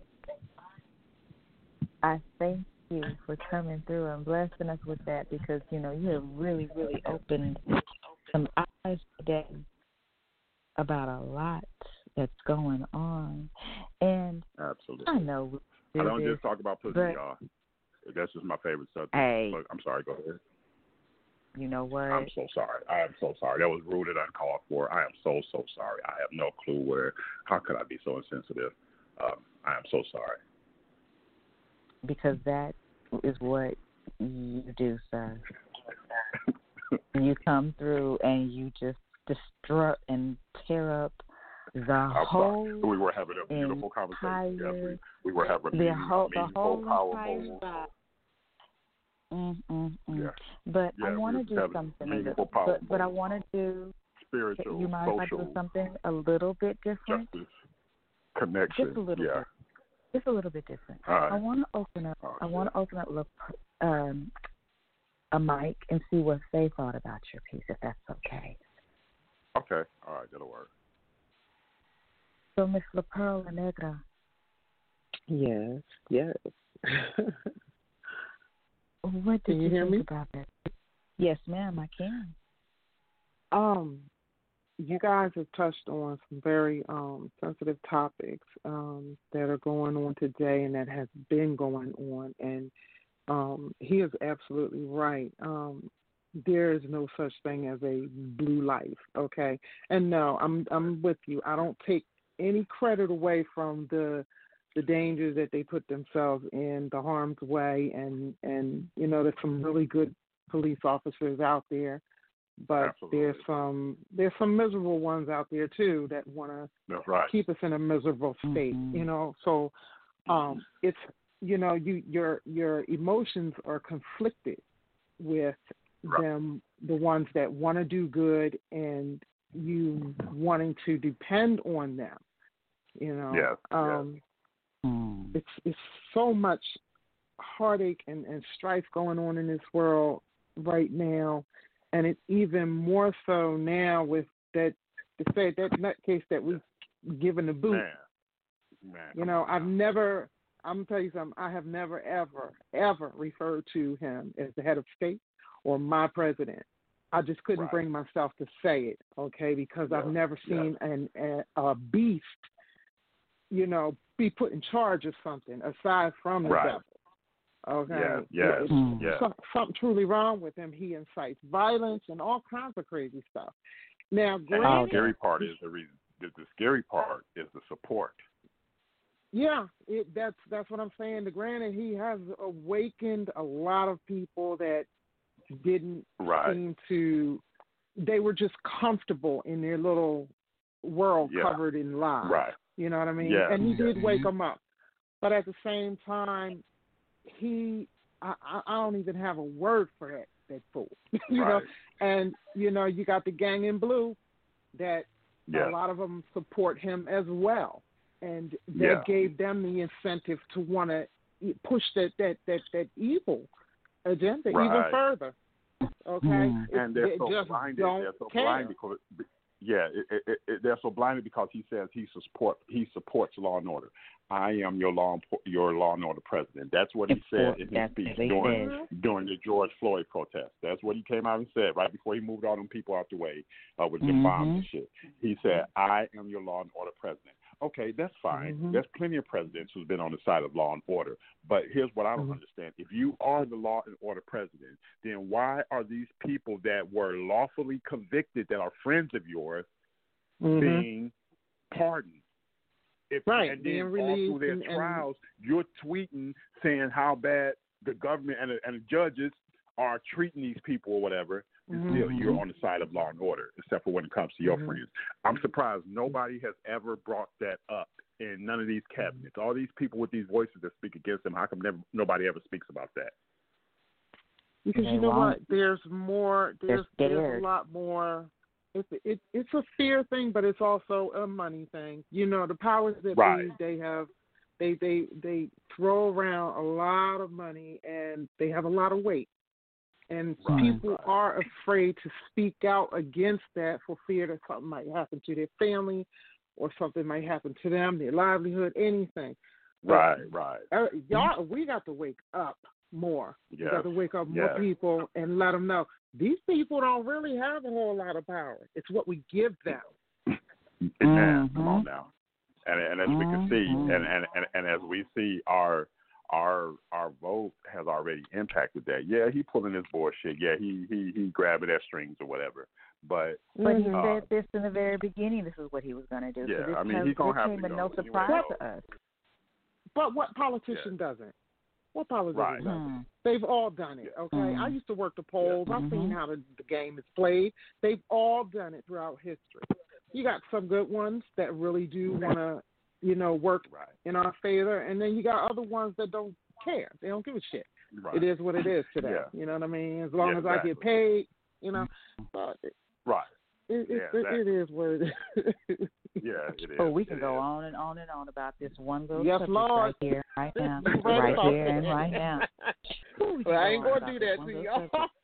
I thank you for coming through and blessing us with that, because, you know, you have really, really opened some eyes today about a lot that's going on. And Absolutely. I know we do I don't this, just talk about pussy, but, y'all. That's just my favorite subject. Hey, but I'm sorry, go ahead. You know what? I'm so sorry. I am so sorry. That was rude and uncalled for. I am so, so sorry. I have no clue where, how could I be so insensitive? Um, I am so sorry. Because that is what you do, sir. You come through and you just destroy and tear up the I'm whole. Sorry. We were having a beautiful conversation. Yes, we, we were having a the meaningful, whole, the meaningful whole power entire moment. Mm, mm, mm. Yeah. But yeah, I want to we do something. Meaningful But, power but I want to do. spiritual, You mind social, if I do something a little bit different? Justice, connection. Just a little yeah. bit. Just a little bit different. Right. I want to open up. Oh, I want to open up um, a mic and see what they thought about your piece, if that's okay. Okay. All right. That'll work. So, Miss La Perla Negra. Yes. Yes. What did can you, you hear think me? about that? Yes, ma'am. I can. Um, you guys have touched on some very um, sensitive topics um, that are going on today and that has been going on. And um, he is absolutely right. Um, there is no such thing as a blue life, okay? And no, I'm I'm with you. I don't take any credit away from the the dangers that they put themselves in, the harm's way, and, and you know, there's some really good police officers out there. But Absolutely. there's some there's some miserable ones out there too that want to right. keep us in a miserable state, mm-hmm. you know. So um, it's you know you your your emotions are conflicted with right. them, the ones that want to do good and you wanting to depend on them, you know. Yes. Um, yes. It's it's so much heartache and, and strife going on in this world right now, and it's even more so now with that to say that nutcase that we've given the boot. Man. Man, you know, I've never. I'm gonna tell you something. I have never, ever, ever referred to him as the head of state or my president. I just couldn't right. bring myself to say it, okay? Because yeah. I've never seen yeah. an a, a beast, you know, be put in charge of something aside from the right. devil. Okay. Yeah, yeah, it's, mm. yeah. Some, something truly wrong with him. He incites violence and all kinds of crazy stuff. Now, granted, and the scary part is the reason. The, the scary part is the support. Yeah, it, that's that's what I'm saying. The granted, he has awakened a lot of people that didn't right. seem to. They were just comfortable in their little world yeah. covered in lies. Right. You know what I mean? Yeah. And he yeah. did wake them up, but at the same time, he. I, I don't even have a word for that that fool. you right. know, and you know, you got the gang in blue that yeah. a lot of them support him as well. And that yeah. gave them the incentive to want to push that, that, that, that evil agenda right. even further. Okay, mm. and they're they so just blinded. Don't they're so care. blinded because, yeah, it, it, it, they're so blinded because he says he support he supports law and order. I am your law your law and order president. That's what he said in his speech during during the George Floyd protest. That's what he came out and said right before he moved all them people out the way uh, with the mm-hmm. bombs and shit. He said, "I am your law and order president." Okay, that's fine. Mm-hmm. There's plenty of presidents who's been on the side of law and order. But here's what I don't mm-hmm. understand. If you are the law and order president, then why are these people that were lawfully convicted that are friends of yours mm-hmm. being pardoned? If, right, and being then released all through their and, trials, you're tweeting saying how bad the government and the, and the judges are treating these people or whatever, and mm-hmm. still you're on the side of law and order, except for when it comes to your mm-hmm. friends. I'm surprised nobody has ever brought that up in none of these cabinets. All these people with these voices that speak against them, how come never, nobody ever speaks about that? Because they you know won't. what? There's more. There's, there's a lot more. It's it, it's a fear thing, but it's also a money thing. You know, the powers that right. be, they have, they they they throw around a lot of money, and they have a lot of weight. And right, people right. are afraid to speak out against that for fear that something might happen to their family or something might happen to them, their livelihood, anything. Right, but, right. Uh, y'all, we got to wake up more. Yes. We got to wake up yes. more people and let them know. These people don't really have a whole lot of power. It's what we give them. Mm-hmm. Come on now. And, and as mm-hmm. we can see, and, and, and, and as we see, our our our vote has already impacted that. Yeah, he pulling his bullshit. Yeah, he he he grabbing at strings or whatever. But but he uh, said this in the very beginning. This is what he was going to do. Yeah, so this I mean has, he's gonna this have came to as go. no surprise anyway, to us. But what politician yeah. doesn't? What politician right. doesn't? Hmm. They've all done it, okay? Mm-hmm. I used to work the polls. Yeah. I've Mm-hmm. seen how the, the game is played. They've all done it throughout history. You got some good ones that really do want to, you know, work right. in our favor, and then you got other ones that don't care. They don't give a shit. Right. It is what it is today. Yeah. You know what I mean? As long yeah, as exactly. I get paid, you know. But it, right. It, yeah, it, exactly. it is what it is. Yeah, it is. Oh, we can it go is. on and on and on about this one little yes, subject Lord. right here, right now, Right right about here and it. right now. Ooh, Well, I ain't going gonna do that to y'all.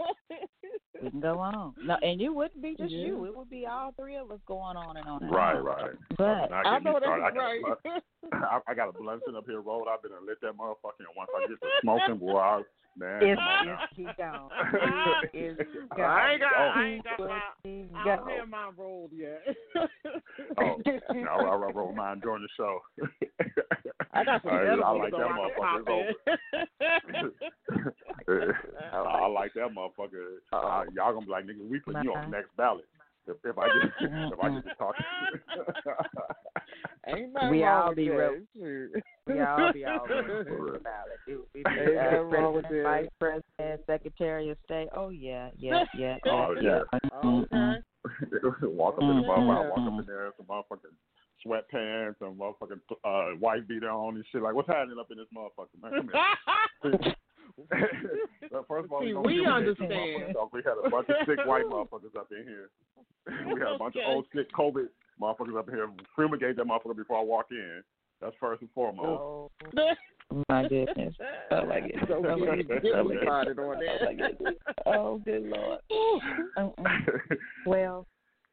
We can go on. No, and it wouldn't be just Yeah. you. It would be all three of us going on and on and Right, on. right. But Now, I get me know started. I that's got right. a blunt- I, I got a blunt up here rolled. I've been and lit that motherfucker. And once I get to smoking, boy, I, man, Is, come on is now. he gone? Is he I gone? ain't got, Oh. I ain't got Is my, he I gone? don't have mine rolled yet. Oh, no, I, I roll mine during the show. I got some I, edibles, I like so that I can motherfucker. pop It's over. I, I like that motherfucker. Uh, y'all gonna be like, nigga, we put you on the next ballot. If, if I get if I get to talking. Ain't nothing We wrong all with be that. real. We all be all real about it. It would be Ain't nothing wrong with president, that. vice president, secretary of state. Oh yeah, yeah, yeah, yeah. Oh, yeah. Okay. Walk up in the Mm-hmm. motherfucker, walk up in there, some motherfucking sweatpants and motherfucking uh, white beater on and shit. Like, what's happening up in this motherfucker, man? Come here. But first of all, See, we, we fumigate understand. some motherfuckers. We had a bunch of sick white motherfuckers up in here. We had a bunch Okay. of old sick COVID motherfuckers up in here. Fumigate that motherfucker before I walk in. That's first and foremost. Oh, my goodness. Oh, my goodness. So Oh, my get goodness. get Oh, me my started goodness. on Oh, my that. goodness. Oh, good Lord. Mm-mm. Well,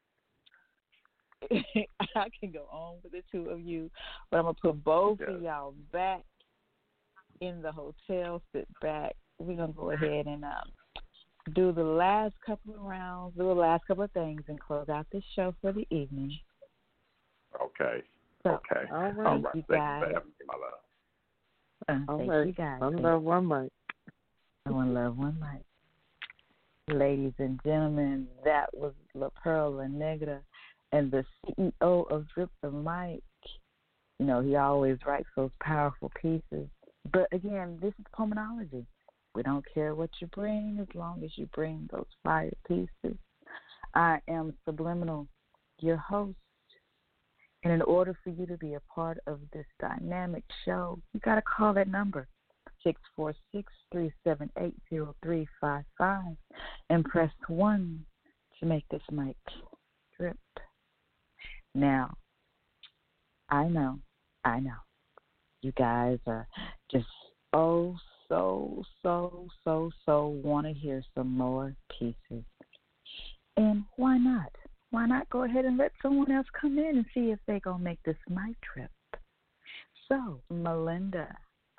I can go on with the two of you, but I'm going to put both Yeah. of y'all back in the hotel. Sit back. We're going to go ahead and um, do the last couple of rounds, do the last couple of things, and close out this show for the evening. Okay. So, Okay. All right. All Thank right. you, Thank you guys. for having me, my love. Uh, All thank right. you, guys. One Thank love, one mic. One love, one light. Ladies and gentlemen, that was La Perla Negra and the C E O of Drip the Mic. You know, he always writes those powerful pieces. But again, this is pulmonology. We don't care what you bring as long as you bring those fire pieces. I am Subliminal, your host. And in order for you to be a part of this dynamic show, you got to call that number, six four six, three seven eight, zero three five five, and press one to make this mic drip. Now, I know, I know, you guys are just oh so, so, so, so want to hear some more pieces. And why not? Why not go ahead and let someone else come in and see if they're going to make this mic trip? So, Melinda.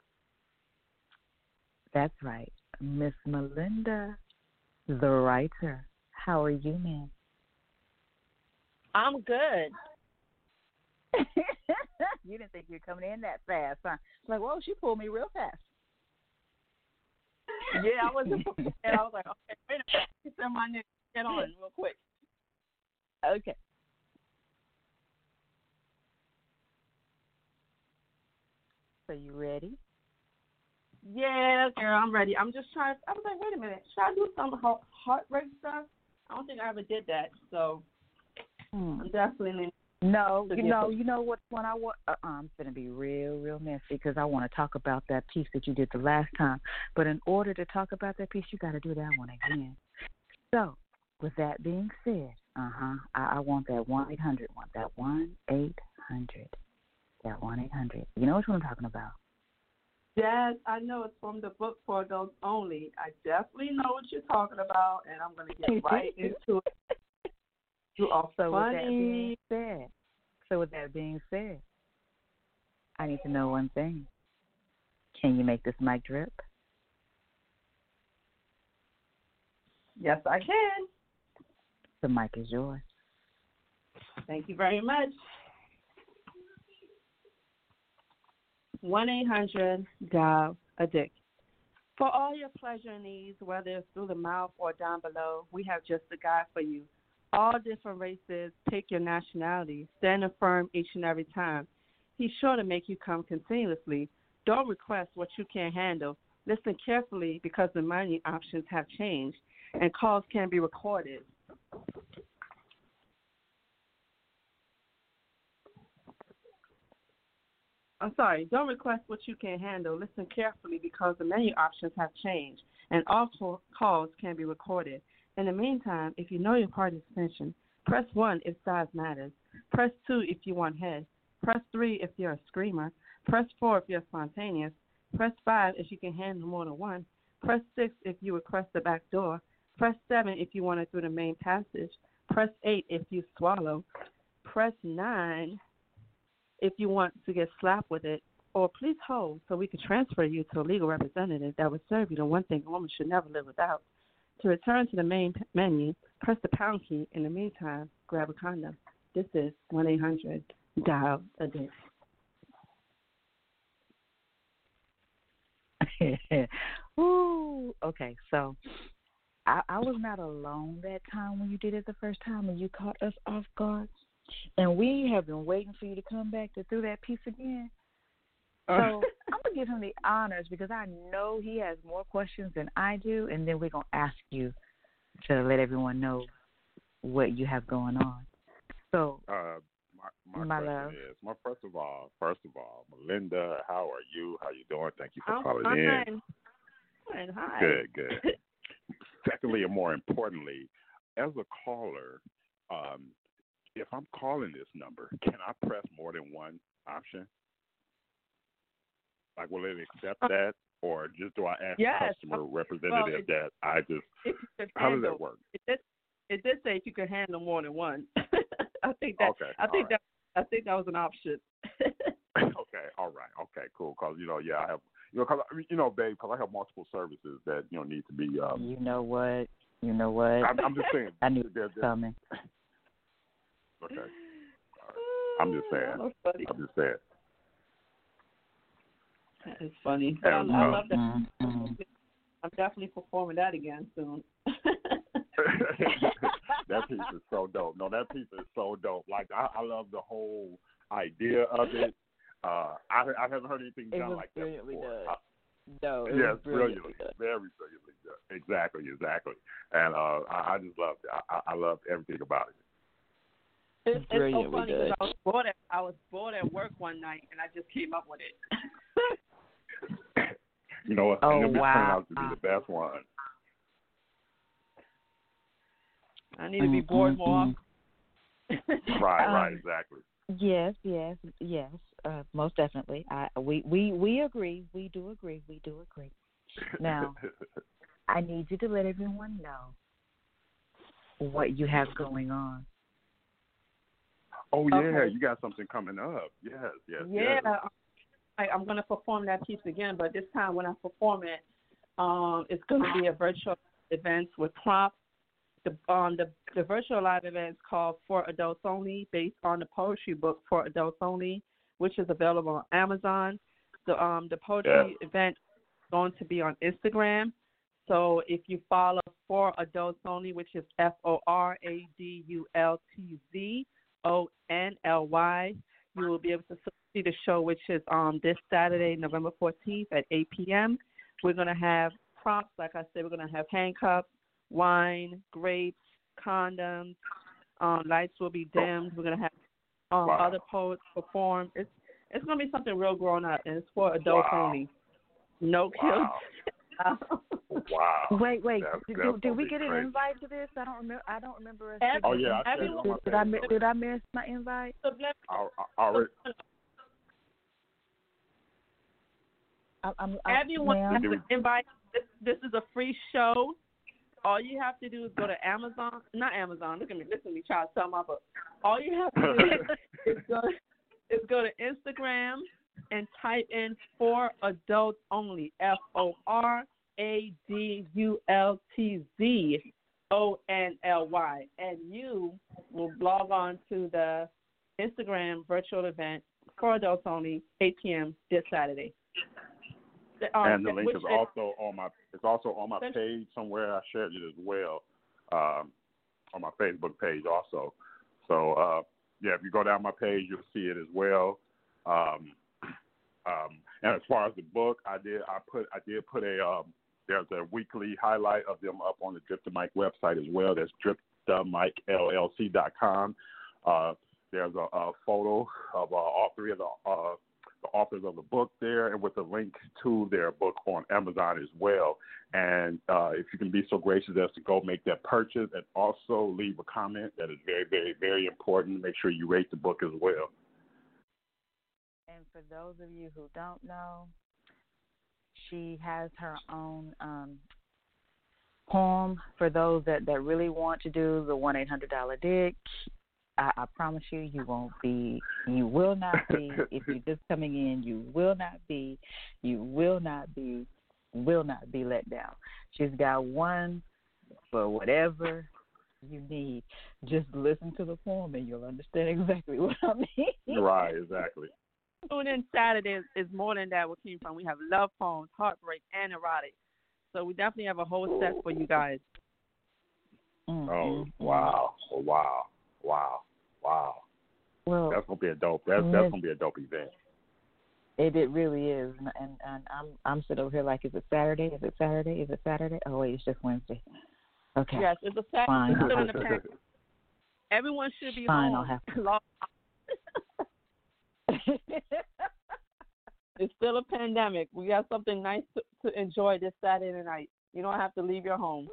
That's right. Miss Melinda, the writer. How are you, ma'am? I'm good. You didn't think you were coming in that fast, huh? Like, whoa, she pulled me real fast. Yeah, I was. And I was like, okay, wait a minute. Send my name. Get on real quick. Okay. So you ready? Yeah, girl, I'm ready. I'm just trying. I was like, wait a minute. Should I do some heart, heart rate stuff? I don't think I ever did that. So Hmm. I'm definitely. No, you know, you know what one I want. Uh, I'm gonna be real, real messy because I want to talk about that piece that you did the last time. But in order to talk about that piece, you got to do that one again. So, with that being said, uh huh, I, I want that one eight hundred one. That one eight hundred. That one eight hundred. You know what I'm talking about? Yes, I know it's from the book For Adults Only. I definitely know what you're talking about, and I'm gonna get right into it. You are so funny. With that being said, so with that being said, I need to know one thing. Can you make this mic drip? Yes, I can. The mic is yours. Thank you very much. one eight hundred dial a dick. For all your pleasure needs, whether it's through the mouth or down below, we have just a guide for you. All different races, pick your nationality, standing firm each and every time. He's sure to make you come continuously. Don't request what you can't handle. Listen carefully because the money options have changed and calls can be recorded. I'm sorry, don't request what you can't handle. Listen carefully because the menu options have changed and all call- calls can be recorded. In the meantime, if you know your party's extension, press one if size matters. Press two if you want head. Press three if you're a screamer. Press four if you're spontaneous. Press five if you can handle more than one. Press six if you request the back door. Press seven if you want it through the main passage. Press eight if you swallow. Press nine if you want to get slapped with it. Or please hold so we can transfer you to a legal representative that will serve you the one thing a woman should never live without. To return to the main p- menu, press the pound key. In the meantime, grab a condom. This is one eight hundred dial a dick. Ooh, okay, so I, I was not alone that time when you did it the first time and you caught us off guard. And we have been waiting for you to come back to do that piece again. So I'm going to give him the honors because I know he has more questions than I do, and then we're going to ask you to let everyone know what you have going on. So, uh, my, my, my question love. is, my first of all, first of all, Melinda, how are you? How you doing? Thank you for I'm calling fine. in. Fine. Hi. Good, good. Secondly, and more importantly, as a caller, um, if I'm calling this number, can I press more than one option? Like, will it accept that, or just do I ask Yes. the customer representative Well, it, that I just? if you could How does handle, that work? It did, it did say if you could handle more than one. I think that. Okay. I think right. that. I think that was an option. Okay. All right. Okay. Cool. Because you know, yeah, I have. You know, cause, I mean, you know, babe, because I have multiple services that you know need to be. Um, You know what? You know what? I'm, I'm just saying. I knew it they're, was they're, coming. Okay. All right. I'm just saying. That's funny. I'm just saying. That is funny. But I, And, I uh, love that. Mm-hmm. I'm definitely performing that again soon. That piece is so dope. No, that piece is so dope. Like I, I love the whole idea of it. Uh, I, I haven't heard anything It done was like that brilliantly before. done. I, No, it yes, was brilliantly brilliantly, done. very brilliantly done. Exactly, exactly. And uh, I, I just loved it. I, I loved everything about it. It's, it's so Brilliantly funny done. because I was bored at I was bored at work one night and I just came up with it. You know what? Oh, and it'll be wow. turning out to be the best one. I need to be bored more. Mm-mm-mm. Right, Um, right, exactly. Yes, yes, yes. Uh, most definitely. I we, we we agree. We do agree. We do agree. Now, I need you to let everyone know what you have going on. Oh yeah, Okay. you got something coming up. Yes, yes, Yeah, yes. I, I'm going to perform that piece again, but this time when I perform it, um, it's going to be a virtual event with prompts. The um the the virtual live event is called For Adults Only, based on the poetry book For Adults Only, which is available on Amazon. The um the poetry Yeah. event is going to be on Instagram. So if you follow For Adults Only, which is F O R A D U L T Z O N L Y, you will be able to see the show, which is um this Saturday, November fourteenth at eight p.m. We're going to have prompts, like I said, we're going to have handcuffs, wine, grapes, condoms. Um, lights will be dimmed. We're gonna have um, Wow. other poets perform. It's it's gonna be something real grown up, and it's for adults Wow. only. No Wow. kids. Wow. Wait, wait. That's- Did, that's did gonna we be get an crazy. invite to this? I don't remember. I don't remember us. Every- Oh getting- yeah, I said it everyone- on my Did, did I page. mi- did I miss my invite? I, I already. I, I'm, I, Everyone ma'am? has to invite. This, this is a free show. All you have to do is go to Amazon. Not Amazon. Look at me. Listen to me. Try to sell my book. All you have to do is go, is go to Instagram and type in For Adults Only. F O R A D U L T Z O N L Y. And you will log on to the Instagram virtual event For Adults Only, eight p.m. this Saturday. Um, and the link which is also on my it's also on my page somewhere. I shared it as well um, on my Facebook page also. So uh, yeah, if you go down my page, you'll see it as well. Um, um, and as far as the book, I did I put I did put a um, there's a weekly highlight of them up on the Drip the Mic website as well. That's drip the mic L L C dot com. Uh, there's a, a photo of uh, all three of the uh, the authors of the book there, and with a link to their book on Amazon as well. And uh, if you can be so gracious as to go make that purchase, and also leave a comment, that is very, very, very important. Make sure you rate the book as well. And for those of you who don't know, she has her own um, poem for those that, that really want to do the one eight hundred dollar dig. I, I promise you, you won't be, you will not be, if you're just coming in, you will not be, you will not be, will not be let down. She's got one for whatever you need. Just listen to the poem and you'll understand exactly what I mean. Right, exactly. Tune in Saturday is, is more than that what came from. We have love poems, heartbreak, and erotic. So we definitely have a whole set for you guys. Mm-hmm. Oh, wow. Oh, wow. Wow. Wow. Well, that's gonna be a dope that's yes, that's gonna be a dope event. It it really is. And, and and I'm I'm sitting over here like, is it Saturday? Is it Saturday? Is it Saturday? Oh wait, it's just Wednesday. Okay. Yes, it's a Saturday. Fine. Still in the pack. Everyone should be Fine, home. I'll have It's still a pandemic. We got something nice to, to enjoy this Saturday night. You don't have to leave your home.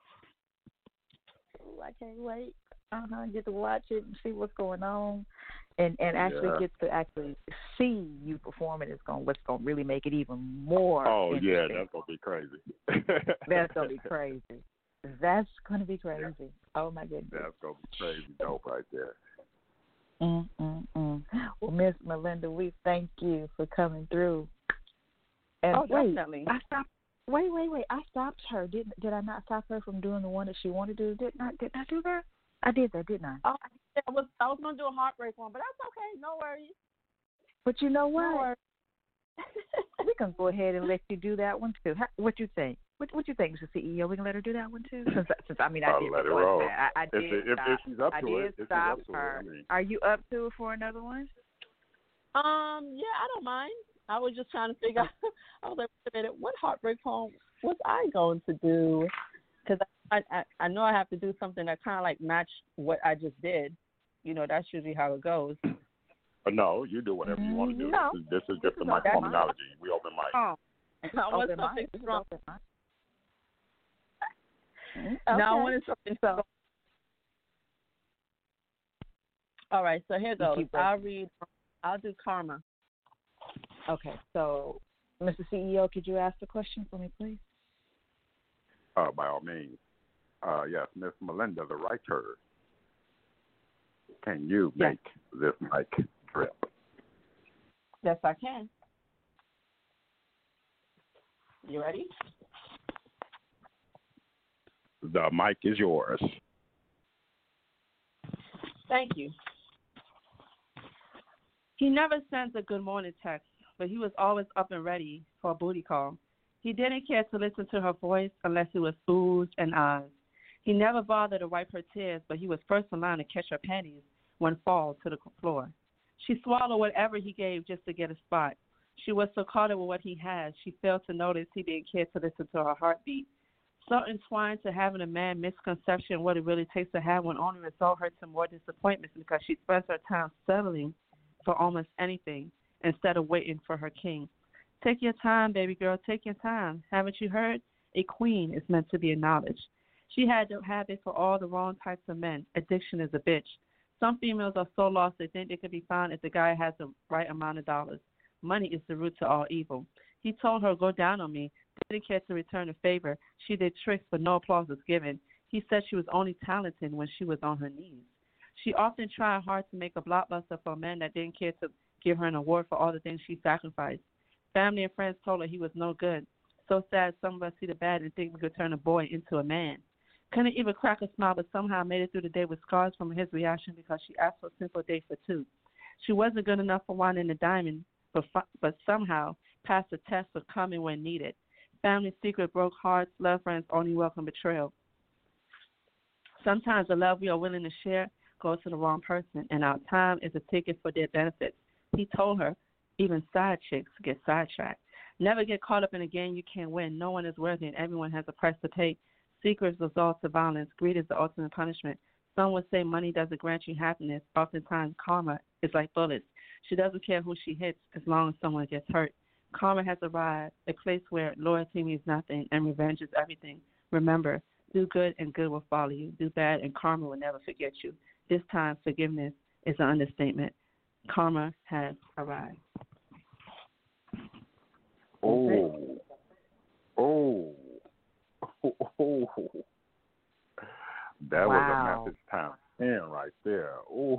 Ooh, I can't wait. Uh-huh. Get to watch it and see what's going on. and and actually Yeah. get to actually see you perform it is going what's going to really make it even more. Oh yeah, interesting. that's gonna be crazy. That's going to be crazy. That's going to be crazy. Yeah. Oh my goodness. That's gonna be crazy dope right there. Mm, mm, mm. Well, Miss Melinda, we thank you for coming through. And Oh, wait, definitely. I stopped. Wait, wait, wait! I stopped her. Did did I not stop her from doing the one that she wanted to do? Did not? Did I do that? I did that, didn't I? Oh, I was I was gonna do a heartbreak one, but that's okay. No worries. But you know No what? worries. We can go ahead and let you do that one too. How, what you think? What what you think, Mister C E O? We can let her do that one too. Since since I mean I I'll did let her request roll. that. I, I If, did it, if, stop. if she's up I to did it, if she's stop up to her. it. I mean, Are you up to it for another one? Um, yeah, I don't mind. I was just trying to figure out. I was like, wait a minute, what heartbreak poem was I going to do? Because I, I I know I have to do something that kind of like match what I just did. You know, that's usually how it goes. but no, you do whatever you want to do. No. This is, this is just This the is mic okay. terminology. We open mic. Oh, I want Open something mind. This is strong. open mind. Now I Okay. wanted something strong. All right, so here You goes. keep I'll read. I'll do karma. Okay, so Mister C E O, could you ask the question for me, please? Uh, by all means. Uh, yes, Miss Melinda, the writer. Can you Yes. make this mic drip? Yes, I can. You ready? The mic is yours. Thank you. He never sends a good morning text, but he was always up and ready for a booty call. He didn't care to listen to her voice unless it was oohs and ahs. He never bothered to wipe her tears, but he was first in line to catch her panties when fall to the floor. She swallowed whatever he gave just to get a spot. She was so caught up with what he had, she failed to notice he didn't care to listen to her heartbeat. So entwined to having a man misconception of what it really takes to have one only result her to more disappointments because she spends her time settling for almost anything instead of waiting for her king. Take your time, baby girl, take your time. Haven't you heard? A queen is meant to be acknowledged. She had to have it for all the wrong types of men. Addiction is a bitch. Some females are so lost they think they could be found if the guy has the right amount of dollars. Money is the root to all evil. He told her, go down on me. Didn't care to return a favor. She did tricks, but no applause was given. He said she was only talented when she was on her knees. She often tried hard to make a blockbuster for a man that didn't care to give her an award for all the things she sacrificed. Family and friends told her he was no good. So sad some of us see the bad and think we could turn a boy into a man. Couldn't even crack a smile, but somehow made it through the day with scars from his reaction because she asked for a simple day for two. She wasn't good enough for wine and a diamond, but, but somehow passed the test for coming when needed. Family secret broke hearts, love friends only welcome betrayal. Sometimes the love we are willing to share goes to the wrong person, and our time is a ticket for their benefits. He told her, even side chicks get sidetracked. Never get caught up in a game you can't win. No one is worthy, and everyone has a price to pay. Secrets result to violence. Greed is the ultimate punishment. Some would say money doesn't grant you happiness. Oftentimes, karma is like bullets. She doesn't care who she hits as long as someone gets hurt. Karma has arrived, a place where loyalty means nothing and revenge is everything. Remember, do good and good will follow you. Do bad and karma will never forget you. This time, forgiveness is an understatement. Karma has arrived. Oh, oh, oh, oh. That Wow. was a message time ten right there. Oh,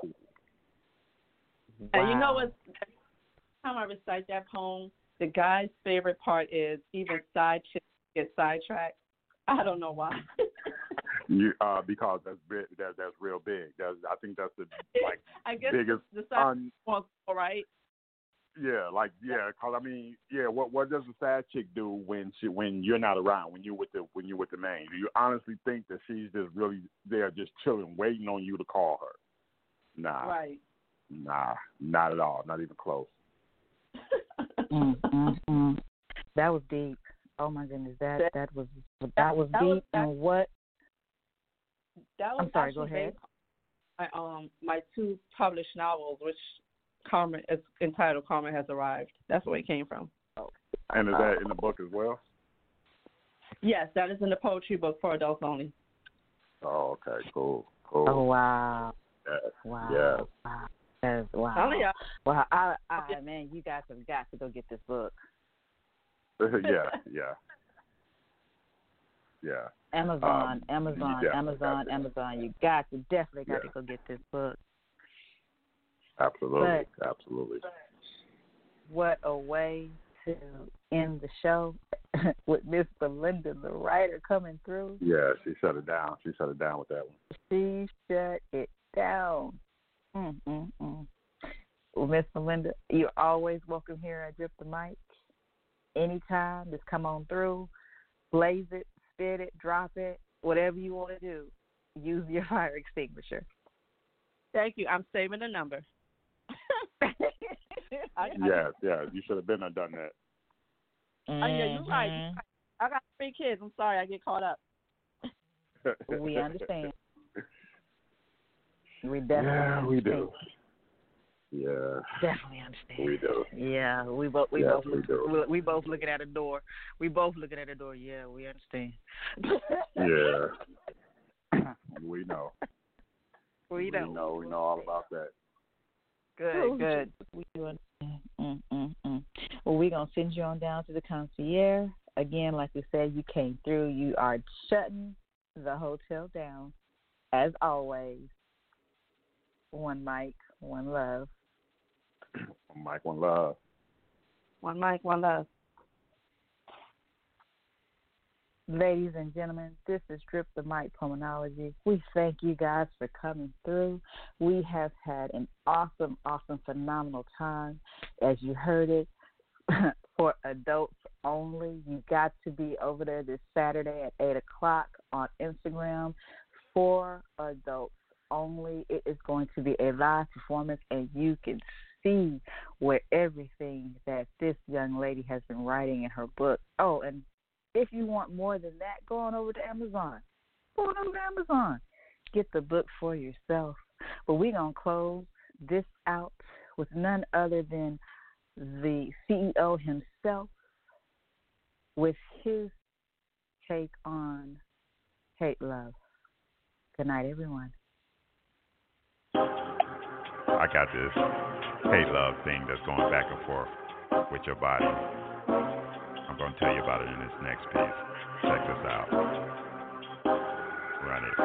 And you know what? Every time I recite that poem, the guy's favorite part is even side chicks get sidetracked. I don't know why. you uh, because that's big, that that's real big. That's I think that's the like I guess biggest the side un, wants all right. yeah, like yeah, cause I mean yeah, what what does the side chick do when she when you're not around when you with the when you with the man? Do you honestly think that she's just really there, just chilling, waiting on you to call her? Nah, Right. nah, not at all, not even close. mm, mm, mm. That was deep. Oh my goodness, that that was that was that deep. was- that- and what? That was I'm sorry. Go actually ahead. based on my, um, my two published novels, which Karma is entitled "Karma Has Arrived." That's where it came from. And is that in the book as well? Yes, that is in the poetry book for adults only. Oh, okay, cool, cool. Oh wow, Yes, wow, yes. wow. That's, wow. Tell ya. Wow. I, I, man, you guys have got to go get this book. yeah, yeah, yeah. Amazon, Um, Amazon, yeah, Amazon, yeah. Amazon. You got to definitely got Yeah. to go get this book. Absolutely, But absolutely. what a way to end the show with Miss Belinda, the writer, coming through. Yeah, she shut it down. She shut it down with that one. She shut it down. Mm, mm, mm. Well, Miss Belinda, you're always welcome here at Drip the Mic. Anytime, just come on through, blaze it, spit it, drop it, whatever you want to do. Use your fire extinguisher. Thank you. I'm saving the number. I, Yes, yes. You should have been and done that. I, yeah, you're right. I got three kids. I'm sorry, I get caught up. We understand. We definitely yeah, understand. we do. Yeah, Definitely understand. we do. Yeah, we both we Yes, both we look, do. we, we both looking at a door. We both looking at a door. Yeah, we understand. Yeah, we know. We know. We know. We know all about that. Good, good. We do understand. Mm, mm, mm. Well, we're gonna send you on down to the concierge again. Like we said, you came through. You are shutting the hotel down, as always. One mic, one love. One mic, one love. One mic, one love. Ladies and gentlemen, this is Drip the Mic Pulmonology. We thank you guys for coming through. We have had an awesome, awesome, phenomenal time. As you heard it, for adults only. You got to be over there this Saturday at eight o'clock on Instagram for adults only. It is going to be a live performance, and you can see where everything that this young lady has been writing in her book. Oh, and if you want more than that, go on over to Amazon. Go on over to Amazon. Get the book for yourself. But we're going to close this out with none other than the C E O himself with his take on hate love. Good night, everyone. I got this hate love thing that's going back and forth with your body. I'm going to tell you about it in this next piece. Check this out. Run it.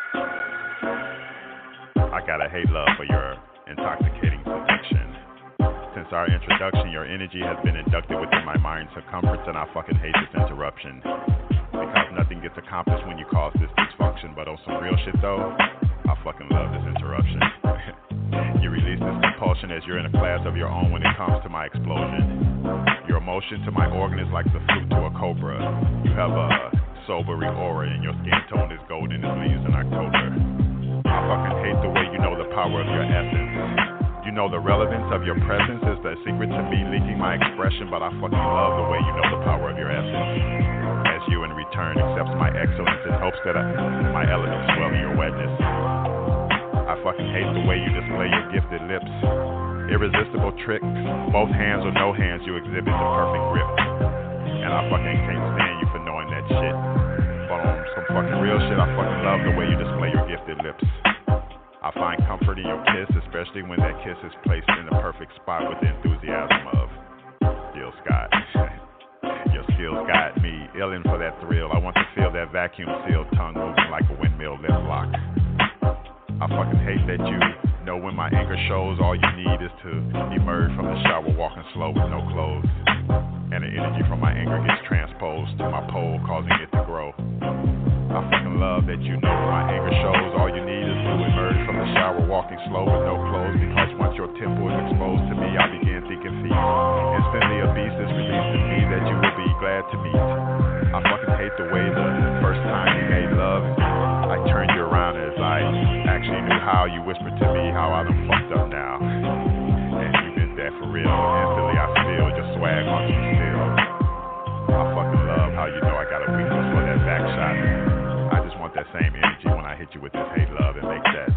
I got a hate love for your intoxicating seduction. Since our introduction, your energy has been inducted within my mind's circumference, and I fucking hate this interruption. Because nothing gets accomplished when you cause this dysfunction, but on some real shit though, I fucking love this interruption. You release this compulsion as you're in a class of your own when it comes to my explosion. Your emotion to my organ is like the flute to a cobra. You have a sobering aura and your skin tone is golden as leaves in October. I fucking hate the way you know the power of your essence. You know the relevance of your presence is the secret to me leaking my expression, but I fucking love the way you know the power of your essence. As you in return accepts my excellence and hopes that I, my elements swell in your wetness. I fucking hate the way you display your gifted lips. Irresistible tricks, both hands or no hands, you exhibit the perfect grip. And I fucking can't stand you for knowing that shit. But on some fucking real shit, I fucking love the way you display your gifted lips. I find comfort in your kiss, especially when that kiss is placed in the perfect spot with the enthusiasm of Gil Scott. Your skills guide me, illin' for that thrill. I want to feel that vacuum-sealed tongue moving like a windmill lip lock. I fucking hate that you know when my anger shows, all you need is to emerge from the shower walking slow with no clothes. And the energy from my anger gets transposed to my pole, causing it to grow. I fucking love that you know when my anger shows, all you need is to emerge from the shower walking slow with no clothes, because once your temple is exposed to me, I begin thinking feet. Instantly a beast is released in me that you will be glad to meet. I fucking hate the way the first time you made love, I turned you around as I actually knew how. You whispered to me how I done fucked up now. And you did that for real. Instantly I feel your swag on me still. I fucking love how you know I got a weakness for that back shot. I just want that same energy when I hit you with this hate love and make that